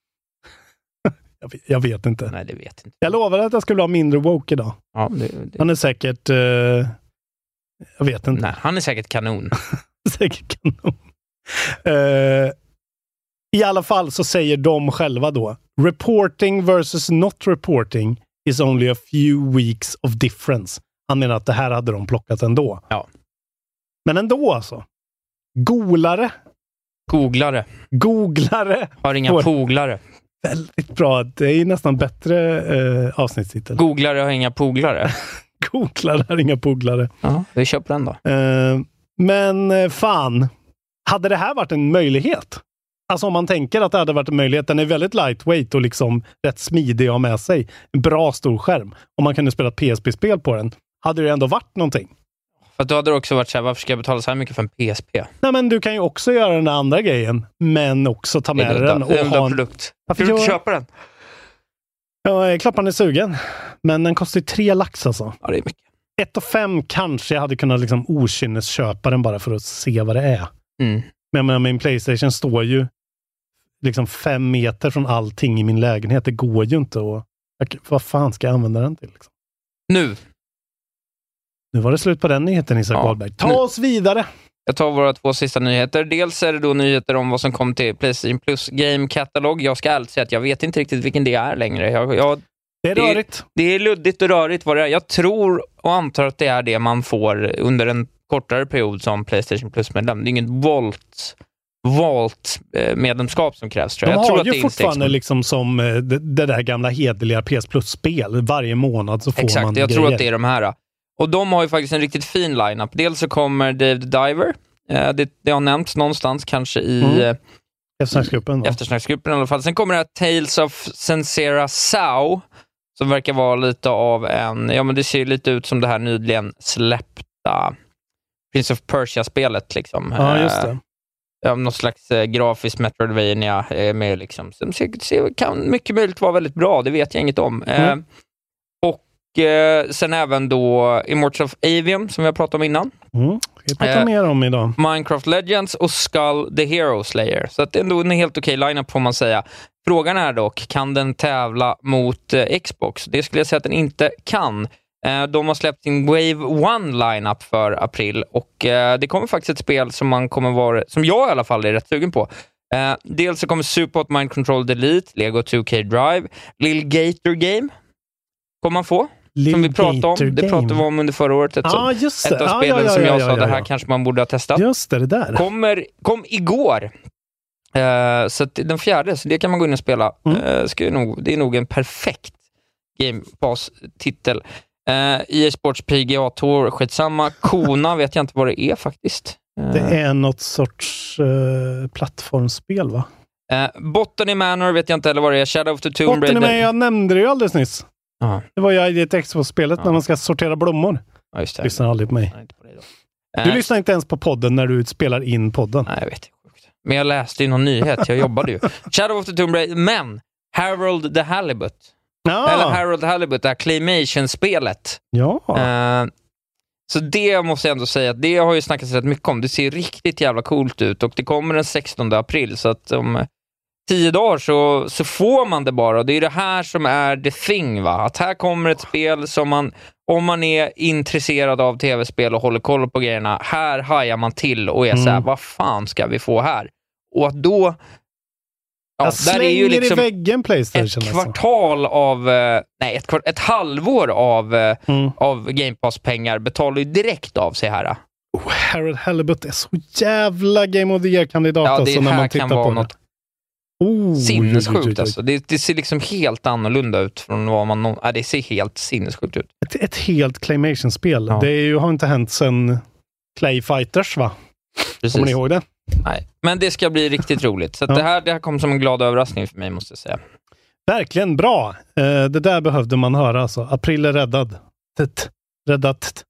Jag vet inte. Nej, det vet inte. Jag lovade att jag skulle ha mindre woke idag. Ja, Han är säkert... jag vet inte. Nej, han är säkert kanon. Säkert kanon. I alla fall så säger de själva då reporting versus not reporting is only a few weeks of difference. Han menar att det här hade de plockat ändå. Ja. Men ändå alltså. Googlare. Har inga poglare. Väldigt bra. Det är nästan bättre avsnittstitel. Googlare har inga poglare. Googlare har inga poglare. Ja, vi köper den då. Men fan. Hade det här varit en möjlighet? Alltså om man tänker att det hade varit en möjlighet. Den är väldigt lightweight och liksom rätt smidig att ha med sig. En bra stor skärm. Om man kunde spela ett PSP-spel på den. Hade det ändå varit någonting. För att då hade det också varit så här, varför ska jag betala så här mycket för en PSP? Nej, men du kan ju också göra den andra grejen. Men också ta med den. Och ha en produkt. Varför vill du köpa den? Ja, jag är klappande sugen. Men den kostar 3 lax alltså. Ja, det är mycket. 1 och 5 kanske jag hade kunnat liksom okynnesköpa den bara för att se vad det är. Men min PlayStation står ju liksom 5 meter från allting i min lägenhet. Det går ju inte att... Vad fan ska jag använda den till? Liksom? Nu var det slut på den nyheten, Isak Wahlberg. Ta oss vidare! Jag tar våra 2 sista nyheter. Dels är det då nyheter om vad som kom till PlayStation Plus Game Catalog. Jag ska ärligt säga att jag vet inte riktigt vilken det är längre. Det är rörigt. Det är luddigt och rörigt vad det är. Jag tror och antar att det är det man får under en kortare period som PlayStation Plus-medlem. Det är inget Vault-medlemskap som krävs, tror jag. De tror har att ju det är fortfarande liksom som det där gamla hederliga PS Plus-spel. Varje månad så får man Exakt, jag grejer. tror att det är de här. Och de har ju faktiskt en riktigt fin lineup. Dels så kommer Dave the Diver. Det har nämnts någonstans, kanske i eftersnacksgruppen i alla fall. Sen kommer det här Tales of Sincera Sao, som verkar vara lite av en... Ja, men det ser lite ut som det här nyligen släppta Prince of Persia-spelet, liksom. Ja, just det. Något slags grafisk Metroidvania med liksom... Som kan mycket möjligt vara väldigt bra, det vet jag inget om. Sen även då Immortals of Avium, som vi har pratat om innan. Vi pratar mer om idag. Minecraft Legends och Skull the Hero Slayer. Så att det är ändå en helt okej lineup, får man säga. Frågan är dock, kan den tävla mot Xbox? Det skulle jag säga att den inte kan. De har släppt sin Wave 1 lineup för april, och det kommer faktiskt ett spel som som jag i alla fall är rätt sugen på. Dels så kommer Superhot Mind Control Delete, Lego 2K Drive, Lil Gator Game kommer man få. Som vi pratade om. Det pratade vi om under förra året. Ett av spelen som jag sa, det här kanske man borde ha testat. Just det där. Kom igår. Så att den 4, så det kan man gå in och spela. Det är nog en perfekt Game Pass-titel. EA Sports PGA Tour, skitsamma. Kona vet jag inte vad det är faktiskt. Det är något sorts plattformsspel, va? Botany Manor vet jag inte heller vad det är. Shadow of the Tomb Raider. Botany Manor, jag nämnde det ju alldeles nyss. Det var ju i ett Xbox-spelet när man ska sortera blommor. Ja, just det. Lyssnar aldrig på mig. Du lyssnar inte ens på podden när du spelar in podden. Nej, jag vet. Men jag läste ju någon nyhet. Jag jobbade ju. Shadow of the Tomb Raider. Men Harold the Halibut. Eller Harold the Halibut, det här Claymation-spelet. Ja. Så det måste jag ändå säga att det har ju snackats rätt mycket om. Det ser riktigt jävla coolt ut. Och det kommer den 16 april. Så att om 10 dagar så får man det bara. Och det är det här som är the thing, va? Att här kommer ett spel som man, om man är intresserad av tv-spel och håller koll på grejerna, här hajar man till och är så här, vad fan ska vi få här? Och att då... Ja, där är ju liksom i väggen PlayStation. Ett kvartal av... ett halvår av Game Pass-pengar betalar ju direkt av sig här. Harold Halibut är så jävla Game of the Year-kandidat. Ja, det när här man tittar kan vara på något sinnessjukt. Alltså. Det ser liksom helt annorlunda ut från vad man... det ser helt sinnessjukt ut. Ett helt Claymation-spel. Ja. Det har inte hänt sedan Clay Fighters, va? Precis. Kommer ni ihåg det? Nej, men det ska bli riktigt roligt. Så att det här kom som en glad överraskning för mig, måste jag säga. Verkligen bra. Det där behövde man höra. Alltså. April är räddad. Räddat.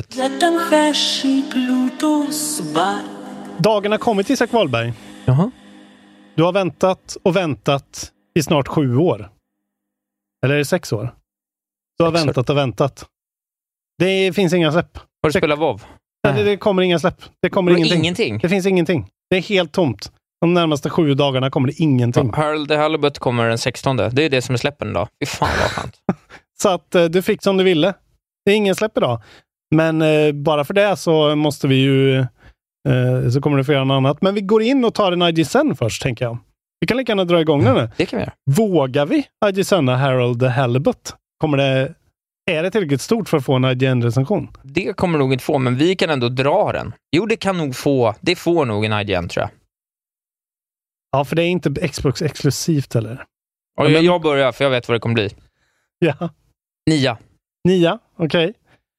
Dagen har kommit, Isak Wahlberg. Jaha. Du har väntat och väntat i snart 7 år. Eller är det 6 år? Du har väntat och väntat. Det finns inga släpp. Har du spelat WoW? Det kommer inga släpp. Det kommer ingenting. Det finns ingenting. Det är helt tomt. De närmaste 7 dagarna kommer det ingenting. Harold the Halibut kommer den 16. Det är det som är släppen idag. Fy fan vad skönt. Så att du fick som du ville. Det är ingen släpp idag. Men bara för det så måste vi ju så kommer det få göra något annat. Men vi går in och tar en IGSN först, tänker jag. Vi kan lika gärna dra igång den nu. Det kan vi göra. Vågar vi IGSN Harold the Halibut? Är det tillräckligt stort för att få en IGN-recension? Det kommer nog inte få, men vi kan ändå dra den. Jo, det kan nog få. Det får nog en IGN, tror jag. Ja, för det är inte Xbox exklusivt, eller? Och jag börjar, för jag vet vad det kommer bli. Ja. 9, okej.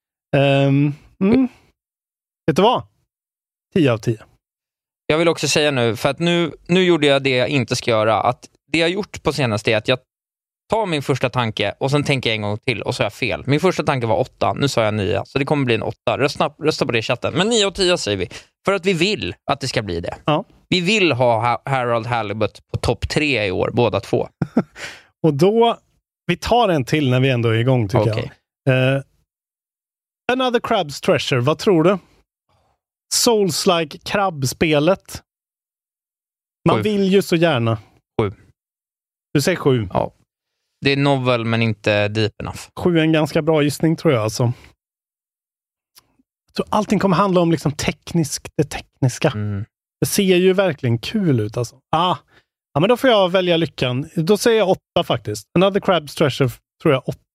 Vet du vad? 10 av 10. Jag vill också säga nu, för att nu gjorde jag det jag inte ska göra. Att det jag gjort på senaste är att jag tar min första tanke och sen tänker jag en gång till och så är jag fel. Min första tanke var 8, nu sa jag 9. Så det kommer bli en 8. Rösta på det i chatten. Men 9 av 10 säger vi. För att vi vill att det ska bli det. Ja. Vi vill ha Harold Halibut på topp 3 i år, båda två. Och då, vi tar en till när vi ändå är igång, tycker jag. Another Crab's Treasure, vad tror du? Souls-like krabbspelet. Man vill ju så gärna. 7. Du säger 7. Ja. Det är novel men inte deep enough. 7 är en ganska bra gissning tror jag alltså. Jag tror allting kommer handla om liksom det tekniska. Det ser ju verkligen kul ut alltså. Ja, men då får jag välja lyckan. Då säger jag 8 faktiskt. Another Crab's Treasure tror jag 8.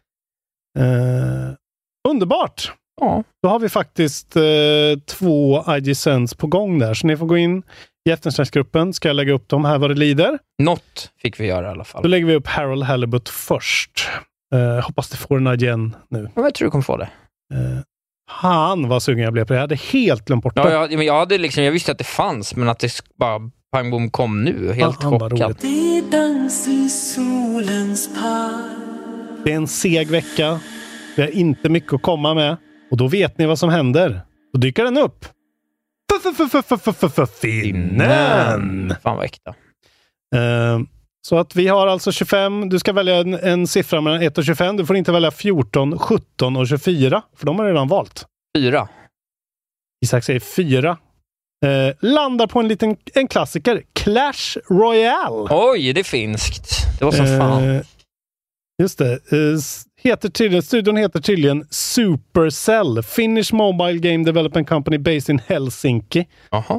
Underbart! Ja. Då har vi faktiskt 2 IG Sends på gång där. Så ni får gå in i eftersnacksgruppen. Ska jag lägga upp dem här vad det lider? Något fick vi göra i alla fall. Då lägger vi upp Harold Halibut först. Hoppas det får en igen nu. Jag tror du kommer få det. Han var sugen jag blev på det. Jag hade helt glömt bort det. Ja, jag visste att det fanns, men att det bara pang bom kom nu. Helt chockad. Det är en seg vecka. Vi har inte mycket att komma med. Och då vet ni vad som händer. Då dyker den upp. Finnen! Fan vad äkta. Så att vi har alltså 25. Du ska välja en siffra mellan 1 och 25. Du får inte välja 14, 17 och 24. För de har redan valt. 4. Isak säger 4. Landar på en klassiker. Clash Royale. Oj, det är finskt. Det var som fan. Just det. Studion heter tydligen Supercell. Finnish Mobile Game Development Company based in Helsinki.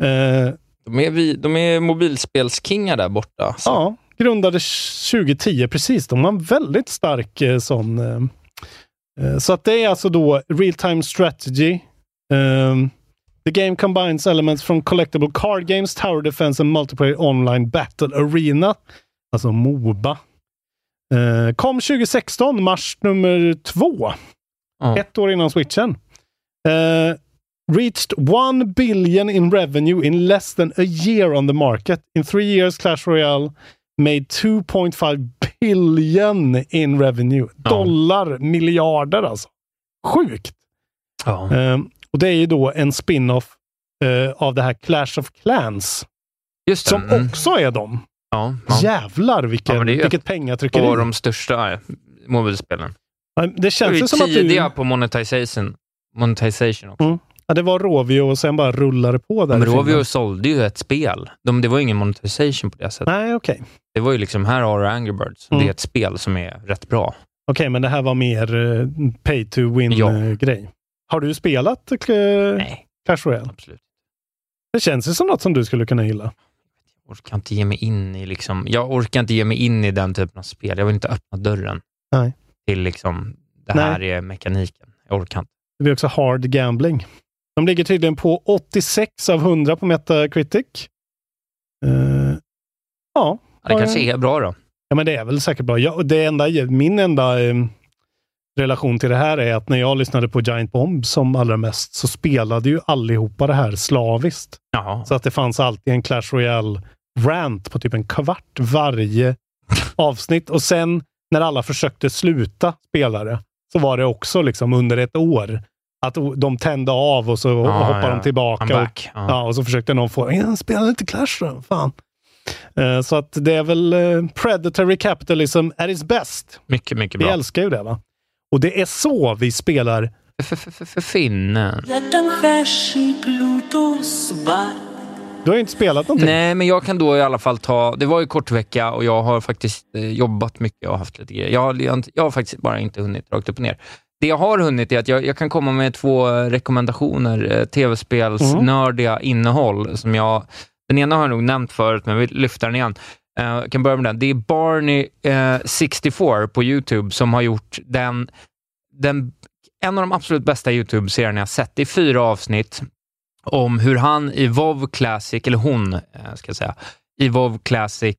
De är mobilspelskingar där borta. Så. Ja, grundade 2010 precis. De har en väldigt stark sån. Så att det är alltså då real-time strategy. The game combines elements from collectible card games, tower defense and multiplayer online battle arena. Alltså MOBA. Kom 2016, mars nummer 2. 1 år innan Switchen. Reached 1 billion in revenue in less than a year on the market. In 3 years, Clash Royale made 2.5 billion in revenue. Dollar, miljarder alltså. Sjukt! Och det är ju då en spin-off av det här Clash of Clans. Just det. Som också är dem. Jävlar vilket pengatryckeri. Och de största mobilspelen. Det känns ju som att tidiga på monetization också. Ja, det var Rovio och sen bara rullade på där. Men Rovio sålde ju ett spel. Det var ingen monetization på det sättet. Nej, okej. Det var ju liksom, här har du Angry Birds. Det är ett spel som är rätt bra. Okej, men det här var mer pay to win-grej. Har du spelat Clash Royale? Absolut. Det känns ju som något som du skulle kunna gilla. Jag orkar inte ge mig in i den typen av spel. Jag vill inte öppna dörren. Nej. Till liksom, det här är mekaniken. Jag orkar inte. Det blir också hard gambling. De ligger tydligen på 86 av 100 på Metacritic. Det kanske är bra då. Ja, men det är väl säkert bra. Min enda relation till det här är att när jag lyssnade på Giant Bomb som allra mest så spelade ju allihopa det här slaviskt. Jaha. Så att det fanns alltid en Clash Royale rant på typ en kvart varje avsnitt. Och sen när alla försökte sluta spela det så var det också liksom under ett år att de tände av och så hoppade de tillbaka. Och så försökte någon få spela lite Clash då, fan. Så att det är väl predatory capitalism at its best. Mycket, mycket bra. Vi älskar ju det, va? Och det är så vi spelar Finnen. Du har ju inte spelat någonting. Nej, men jag kan då i alla fall det var ju kort vecka och jag har faktiskt jobbat mycket och haft lite grejer. Jag har faktiskt bara inte hunnit rakt upp och ner. Det jag har hunnit är att jag kan komma med 2 rekommendationer, tv-spelsnördiga innehåll som den ena har jag nog nämnt förut, men jag vill lyfta den igen. Jag kan börja med den. Det är Barney 64 på YouTube som har gjort en av de absolut bästa YouTube-serierna jag sett. Det är 4 avsnitt om hur han i WoW Classic, eller hon ska jag säga, i WoW Classic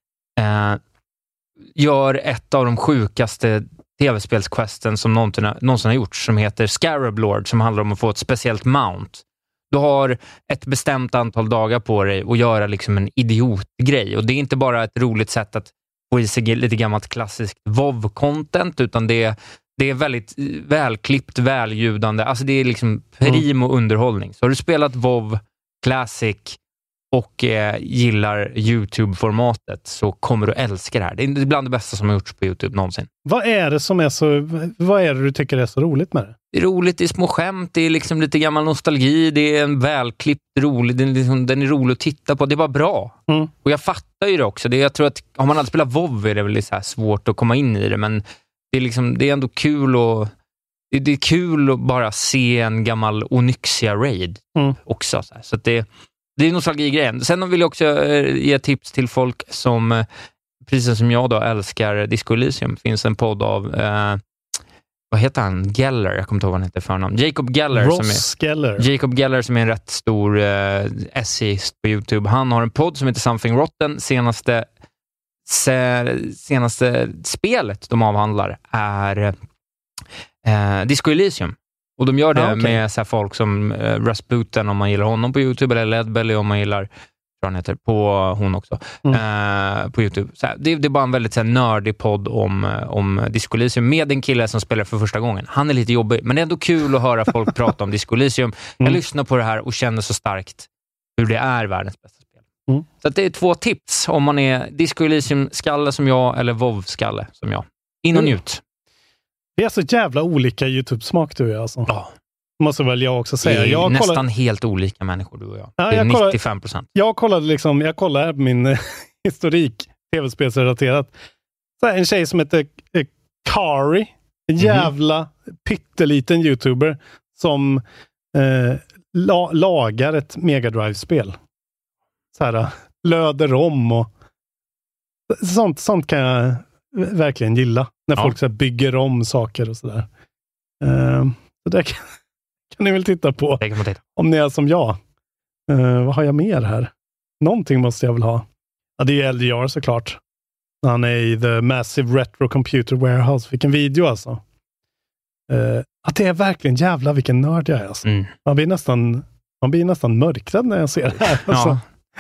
gör ett av de sjukaste tv-spelsquesten som någonsin har gjorts, som heter Scarab Lord, som handlar om att få ett speciellt mount. Du har ett bestämt antal dagar på dig att göra liksom en idiotgrej. Och det är inte bara ett roligt sätt att få i sig lite gammalt klassiskt WoW-content, utan det är väldigt välklippt, välljudande. Alltså det är liksom primo underhållning. Så har du spelat WoW Classic och gillar YouTube-formatet så kommer du älska det här. Det är bland det bästa som har gjorts på YouTube någonsin. Vad är det du tycker är så roligt med det? Det är roligt, det är små skämt, det är liksom lite gammal nostalgi, det är en välklippt rolig, den är rolig att titta på, det är bara bra. Och jag fattar ju det också. Jag tror att om man aldrig spelar WoW är det väl så här svårt att komma in i det, men det är ändå kul och det är kul att bara se en gammal Onyxia-raid också. Så att det är nostalgigrejen. Sen vill jag också ge tips till folk som, precis som jag då, älskar Disco Elysium. Det finns en podd av, vad heter han? Geller, jag kommer inte ihåg vad han heter för namn. Jacob Geller. Jacob Geller som är en rätt stor essayist på YouTube. Han har en podd som heter Something Rotten. Senaste spelet de avhandlar är Disco Elysium. Och de gör det med så här folk som Rasputin om man gillar honom på YouTube, eller Ledbelly om man gillar, tror han heter, på hon också på YouTube. Så här, det är bara en väldigt så här, nördig podd om Disco Elysium med en kille som spelar för första gången. Han är lite jobbig, men det är ändå kul att höra folk prata om Disco Elysium. Jag lyssnar på det här och känner så starkt hur det är världens bästa spel. Så att det är 2 tips om man är Disco Elysium-skalle som jag eller WoW-skalle som jag. In och njut. Det är så jävla olika YouTube-smak du är alltså. Ja. Måste väl jag också säga. Det är nästan helt olika människor du och jag. Ja, det är 95%. Jag kollade på min historik, tv-spelsrelaterat. Så här, en tjej som heter Kari, en jävla pytteliten YouTuber som lagar ett Mega Drive-spel. Så här, löder om och sånt kan jag verkligen gilla. När folk så här, bygger om saker och sådär. Så där kan ni väl titta på. Om ni är som jag. Vad har jag mer här? Någonting måste jag väl ha. Ja, det är LDR såklart. Han är i The Massive Retro Computer Warehouse. Vilken video alltså. Att det är verkligen jävla vilken nörd jag är alltså. Man blir nästan mörkrädd när jag ser det här. Alltså.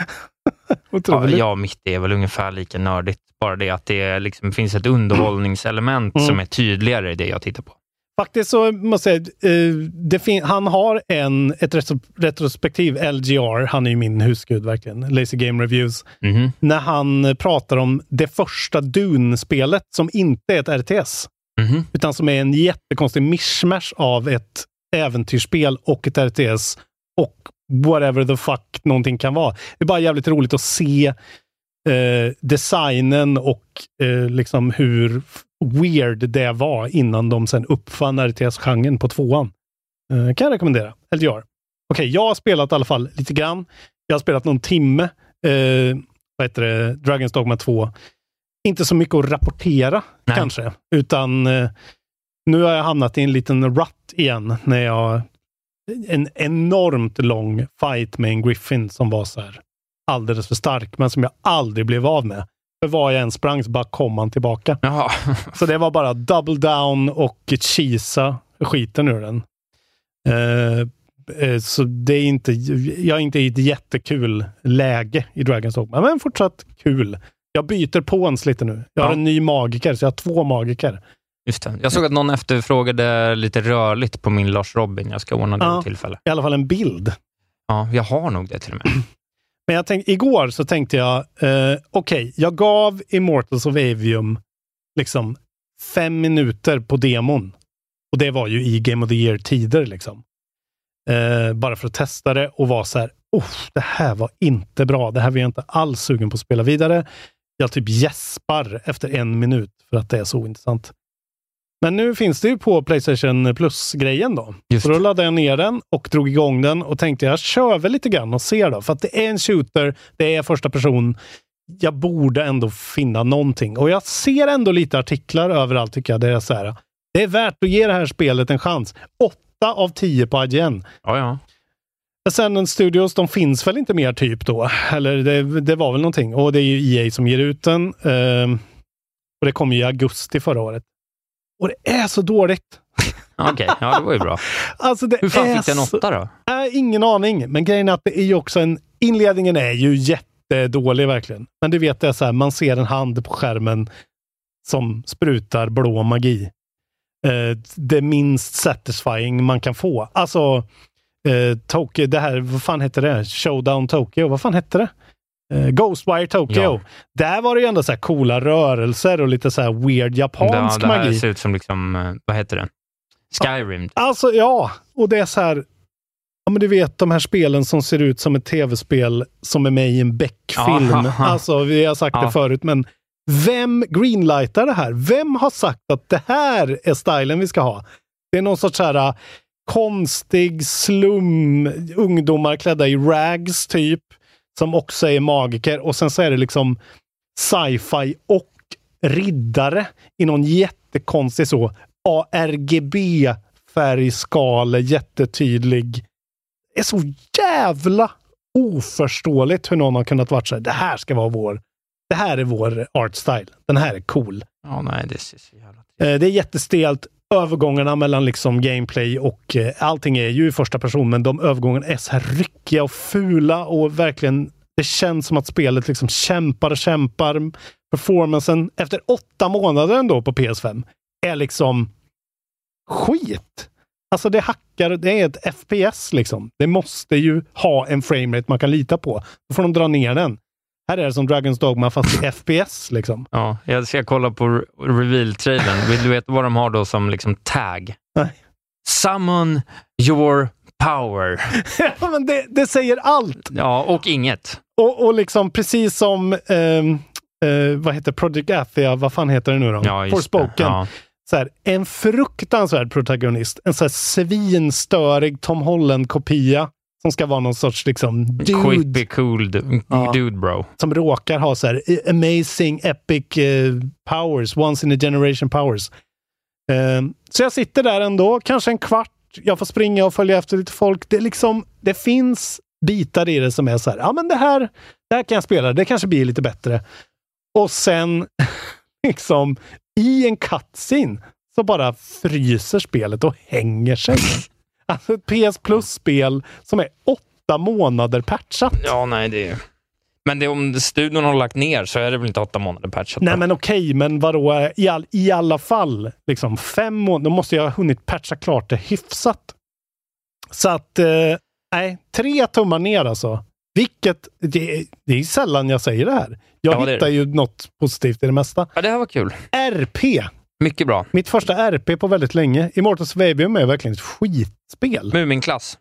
Mitt är väl ungefär lika nördigt. Bara det att det liksom finns ett underhållningselement som är tydligare i det jag tittar på. Faktiskt så måste jag säga, han har ett retrospektiv LGR, han är ju min husgud verkligen, Lazy Game Reviews, när han pratar om det första Dune-spelet som inte är ett RTS, utan som är en jättekonstig mishmash av ett äventyrsspel och ett RTS och whatever the fuck någonting kan vara. Det är bara jävligt roligt att se designen och liksom hur weird det var innan de sen uppfann RTS-genren på 2:an. Kan jag rekommendera. LGR. Okej, jag har spelat i alla fall lite grann. Jag har spelat någon timme. Dragon's Dogma 2. Inte så mycket att rapportera kanske. Utan nu har jag hamnat i en liten rut igen när jag en enormt lång fight med en Griffin som var så här alldeles för stark, men som jag aldrig blev av med. För var jag än sprang så bara kom han tillbaka. Jaha. Så det var bara double down och cheesa skiten ur den. Så det är inte, jag är inte i ett jättekul läge i Dragon's Dogma, men fortsatt kul. Jag byter påns lite nu. Jag har en ny magiker, så jag har 2 magiker. Just det. Jag såg att någon efterfrågade lite rörligt på min Lars Robin. Jag ska ordna det tillfälle. I alla fall en bild. Ja, jag har nog det till och med. Men igår så tänkte jag, jag gav Immortals of Avium liksom 5 minuter på demon. Och det var ju i Game of the Year-tider liksom. Bara för att testa det och vara så här, det här var inte bra. Det här var jag inte alls sugen på att spela vidare. Jag typ gäspar efter 1 minut för att det är så ointressant. Men nu finns det ju på PlayStation Plus-grejen då. Så då laddade jag ner den och drog igång den och tänkte jag kör väl lite grann och ser då. För att det är en shooter, det är första person. Jag borde ändå finna någonting. Och jag ser ändå lite artiklar överallt tycker jag. Det är så här, det är värt att ge det här spelet en chans. 8 av 10 på IGN. Ja. Ascendant Studios, de finns väl inte mer typ då. Eller det var väl någonting. Och det är ju EA som ger ut den. Och det kom ju i augusti förra året. Och det är så dåligt. Okej, ja det var ju bra. Alltså hur fan fick den 8 då? Ingen aning. Men grejen är att det är ju också inledningen är ju jättedålig verkligen. Men du vet det är så här, man ser en hand på skärmen som sprutar blå magi. Det minst satisfying man kan få. Alltså Tokyo, det här, vad fan heter det? Showdown Tokyo, vad fan hette det? Ghostwire Tokyo. Ja. Där var det ju ändå så här coola rörelser och lite så här weird japansk magi. Det ser ut som liksom, vad heter det? Skyrim. Alltså, ja. Och det är så här, ja men du vet de här spelen som ser ut som ett tv-spel som är med i en Beck-film. Alltså, vi har sagt det förut, men vem greenlightar det här? Vem har sagt att det här är stilen vi ska ha? Det är någon sorts så här konstig slum, ungdomar klädda i rags typ, som också är magiker. Och sen så är det liksom sci-fi och riddare i någon jättekonstig så ARGB-färgskala, jättetydlig. Det är så jävla oförståeligt hur någon har kunnat vara så här, det här ska vara det här är vår art style. Den här är cool. Ja, nej, det är så jävla... Det är jättestelt. Övergångarna mellan liksom gameplay och allting är ju i första person, men de övergångarna är så här ryckiga och fula och verkligen, det känns som att spelet liksom kämpar. Performancen efter 8 månader ändå på PS5 är liksom skit. Alltså det hackar, det är ett FPS liksom. Det måste ju ha en framerate man kan lita på. Då får de dra ner den. Här är det som Dragon's Dogma fast i FPS liksom. Ja, jag ska kolla på reveal-trailern. Vill du veta vad de har då som liksom tag? Nej. Summon your power. Ja, men det säger allt. Ja, och inget. Och liksom precis som vad heter Project Athia? Vad fan heter det nu då? Ja, Forspoken. Ja. Så här, en fruktansvärd protagonist. En så här svinstörig Tom Holland-kopia som ska vara någon sorts liksom quippy cool dude bro. Som råkar ha så här amazing epic powers, once in a generation powers. Så jag sitter där ändå, kanske en kvart. Jag får springa och följa efter lite folk. Det är liksom, det finns bitar i det som är så här, ja men det här kan jag spela, det kanske blir lite bättre. Och sen liksom i en cutscene så bara fryser spelet och hänger sig. Alltså ett PS Plus-spel som är 8 månader patchat. Ja, nej, det är... Men det, om studion har lagt ner så är det väl inte 8 månader patchat? Nej, men okej, men vadå? I alla fall, liksom 5 månader, då måste jag ha hunnit patcha klart det hyfsat. Så att, nej, 3 tummar ner alltså. Vilket, det är sällan jag säger det här. Jag hittar ju något positivt i det mesta. Ja, det här var kul. RP. Mycket bra. Mitt första RP på väldigt länge. Immortals of Aveum är verkligen ett skitspel. Mumin-klass.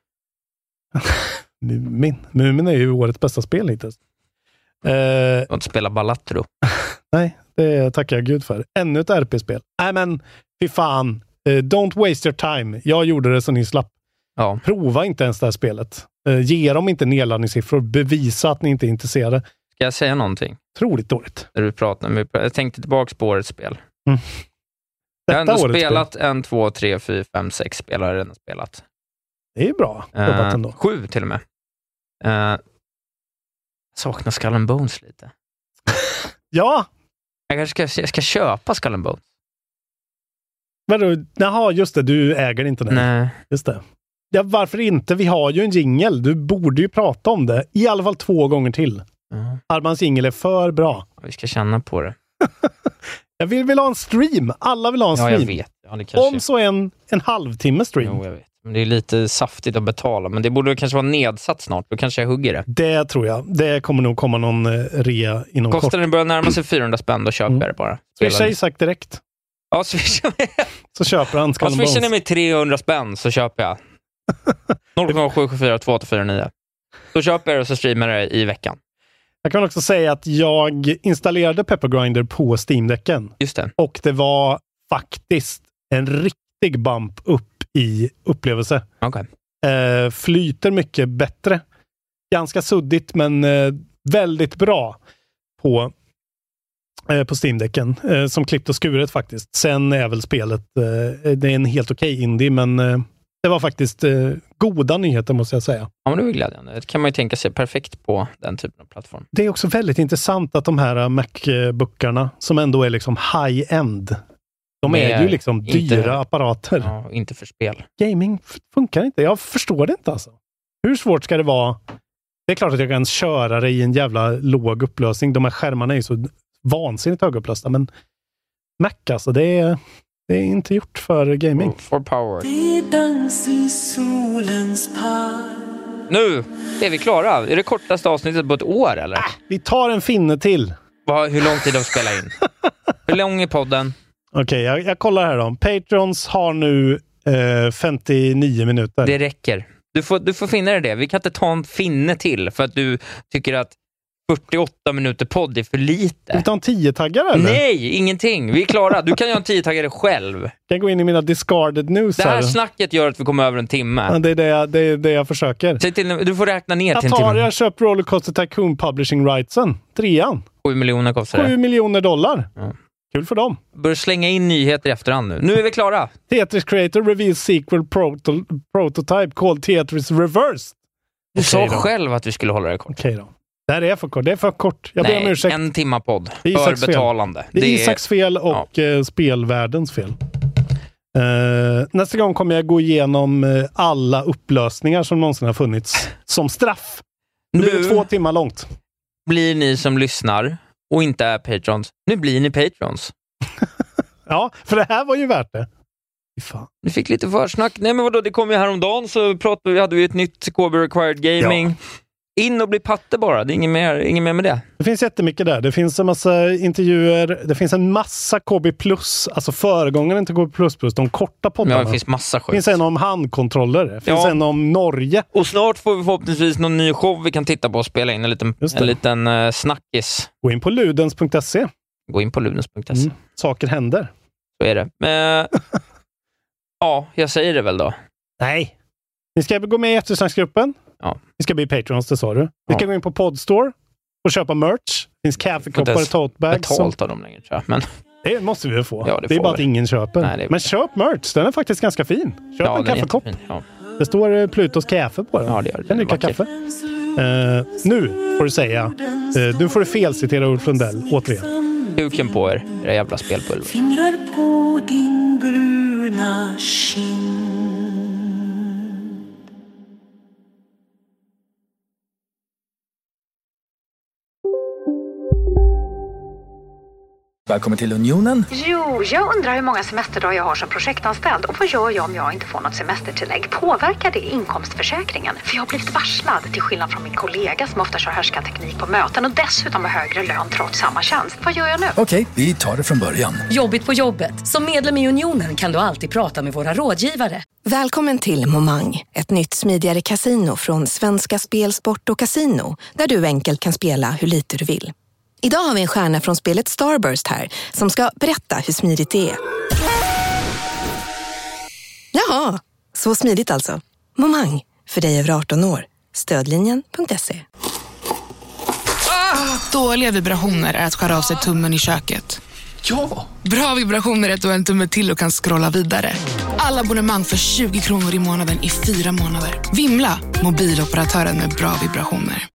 Mumin är ju årets bästa spel hittills. Du har inte spelat Balatro. Nej, det tackar jag Gud för. Ännu ett RP-spel. Nej men, fy fan. Don't waste your time. Jag gjorde det så ni slapp. Ja. Prova inte ens det här spelet. Ge dem inte nedladdningssiffror. Bevisa att ni inte är intresserade. Ska jag säga någonting? Troligt dåligt. När du pratar, jag tänkte tillbaka på årets spel. Jag har ändå spelat 1, 2, 3, 4, 5, 6 spelare har redan spelat. Det är bra. 7 till och med. Saknar Skull and Bones lite. Ja! Jag ska köpa Skull and Bones. Vadå? Jaha, just det. Du äger inte det. Nej. Just det. Ja, varför inte? Vi har ju en jingle. Du borde ju prata om det. I alla fall 2 gånger till. Armans jingle är för bra. Vi ska känna på det. Jag vill ha en stream. Alla vill ha en stream. Ja, jag vet. Ja, det kanske... Om så en halvtimme stream. Jo, jag vet. Men det är lite saftigt att betala. Men det borde kanske vara nedsatt snart. Då kanske jag hugger det. Det tror jag. Det kommer nog komma någon rea inom kort. Kostar den börjar närma sig 400 spänn, då köper jag det bara. Swisha Isak direkt. Ja, swisha mig. Så köper han Skull and Bones. Swisha mig 300 spänn så köper jag. 0,774 2849. Då köper jag det och så streamar det i veckan. Jag kan också säga att jag installerade Pepper Grinder på Steam-däcken. Just det. Och det var faktiskt en riktig bump upp i upplevelse. Okay. Flyter mycket bättre. Ganska suddigt men väldigt bra på Steam-däcken. Som klippt och skuret faktiskt. Sen är väl spelet det är en helt okej indie, men det var faktiskt goda nyheter måste jag säga. Ja, men det är glädjande. Det kan man ju tänka sig perfekt på den typen av plattform. Det är också väldigt intressant att de här Macbookarna som ändå är liksom high-end, de är ju liksom dyra apparater. Ja, inte för spel. Gaming funkar inte. Jag förstår det inte alltså. Hur svårt ska det vara? Det är klart att jag kan köra det i en jävla låg upplösning. De här skärmarna är ju så vansinnigt högupplösta, men Mac alltså, det är Det är inte gjort för gaming. For power. Nu är vi klara. Är det kortaste avsnittet på ett år, eller? Vi tar en finne till. Hur lång tid att spela in? Hur lång är podden? Okej, jag kollar här då. Patrons har nu 59 minuter. Det räcker. Du får finna dig det. Vi kan inte ta en finne till för att du tycker att 48 minuter podd är för lite. Vi tar en 10-taggare eller? Nej, ingenting. Vi är klara. Du kan göra en 10-taggare själv. Jag gå in i mina discarded news här. Det här snacket gör att vi kommer över en timme. Ja, det är det jag försöker. Du får räkna ner till en timme. Jag köper Rollercoaster Tycoon Publishing Rightsen. 3:an. 7 miljoner kostar det. $7 miljoner. Ja. Kul för dem. Bör slänga in nyheter i efterhand nu. Nu är vi klara. Tetris Creator reveals sequel prototype called Tetris Reversed. Du sa själv att vi skulle hålla det kort. Okej då. Det här är för kort. Det är för kort. Jag ber om ursäkt. En timma podd. För betalande. Det är Isaks fel och spelvärldens fel. Nästa gång kommer jag gå igenom alla upplösningar som någonsin har funnits som straff. Nu blir det 2 timmar långt. Blir ni som lyssnar och inte är patrons. Nu blir ni patrons. Ja, för det här var ju värt det. Fan. Ni fick lite försnack. Nej, men vadå? Det kom ju häromdagen så vi hade ju ett nytt KB Required Gaming. Ja. In och bli patte bara. Det är inget mer med det. Det finns jättemycket där. Det finns en massa intervjuer. Det finns en massa KB+. Alltså föregångaren till KB++. De korta poddarna. Ja, det finns massa skit. Det finns en om handkontroller. Det finns en om Norge. Och snart får vi förhoppningsvis någon ny show vi kan titta på och spela in. En liten snackis. Gå in på ludens.se. Saker händer. Så är det. Ja, jag säger det väl då. Nej. Ni ska gå med i eftersnacksgruppen. Ja. Vi ska bli patrons, det sa du. Vi ska gå in på Podstore och köpa merch. Det finns kaffekoppar och totebags. Betalt av dem längre, tror jag. Men... Det måste vi få. Ja, det är bara att ingen köper. Nej, men köp merch, den är faktiskt ganska fin. Köp en kaffekopp. Det står Plutos kaffe på den. Ja, det gör det. Kan dricka kaffe. Nu får du säga. Nu får du felcitera Ulf Lundell återigen. Kuken på er, era jävla spelpulver. Fingrar på din bruna kind. Välkommen till Unionen. Jo, jag undrar hur många semesterdagar jag har som projektanställd och vad gör jag om jag inte får något semestertillägg? Påverkar det inkomstförsäkringen? För jag har blivit varslad, till skillnad från min kollega som ofta kör härskarteknik på möten och dessutom har högre lön trots samma tjänst. Vad gör jag nu? Okej, vi tar det från början. Jobbigt på jobbet. Som medlem i Unionen kan du alltid prata med våra rådgivare. Välkommen till Momang, ett nytt smidigare kasino från Svenska Spel, Sport och Casino, där du enkelt kan spela hur lite du vill. Idag har vi en stjärna från spelet Starburst här som ska berätta hur smidigt det är. Jaha, så smidigt alltså. Momang, för dig över 18 år. Stödlinjen.se. Dåliga vibrationer är att skära av sig tummen i köket. Ja! Bra vibrationer är att du har en tumme till och kan scrolla vidare. Alla abonnemang för 20 kronor i månaden i 4 månader. Vimla, mobiloperatören med bra vibrationer.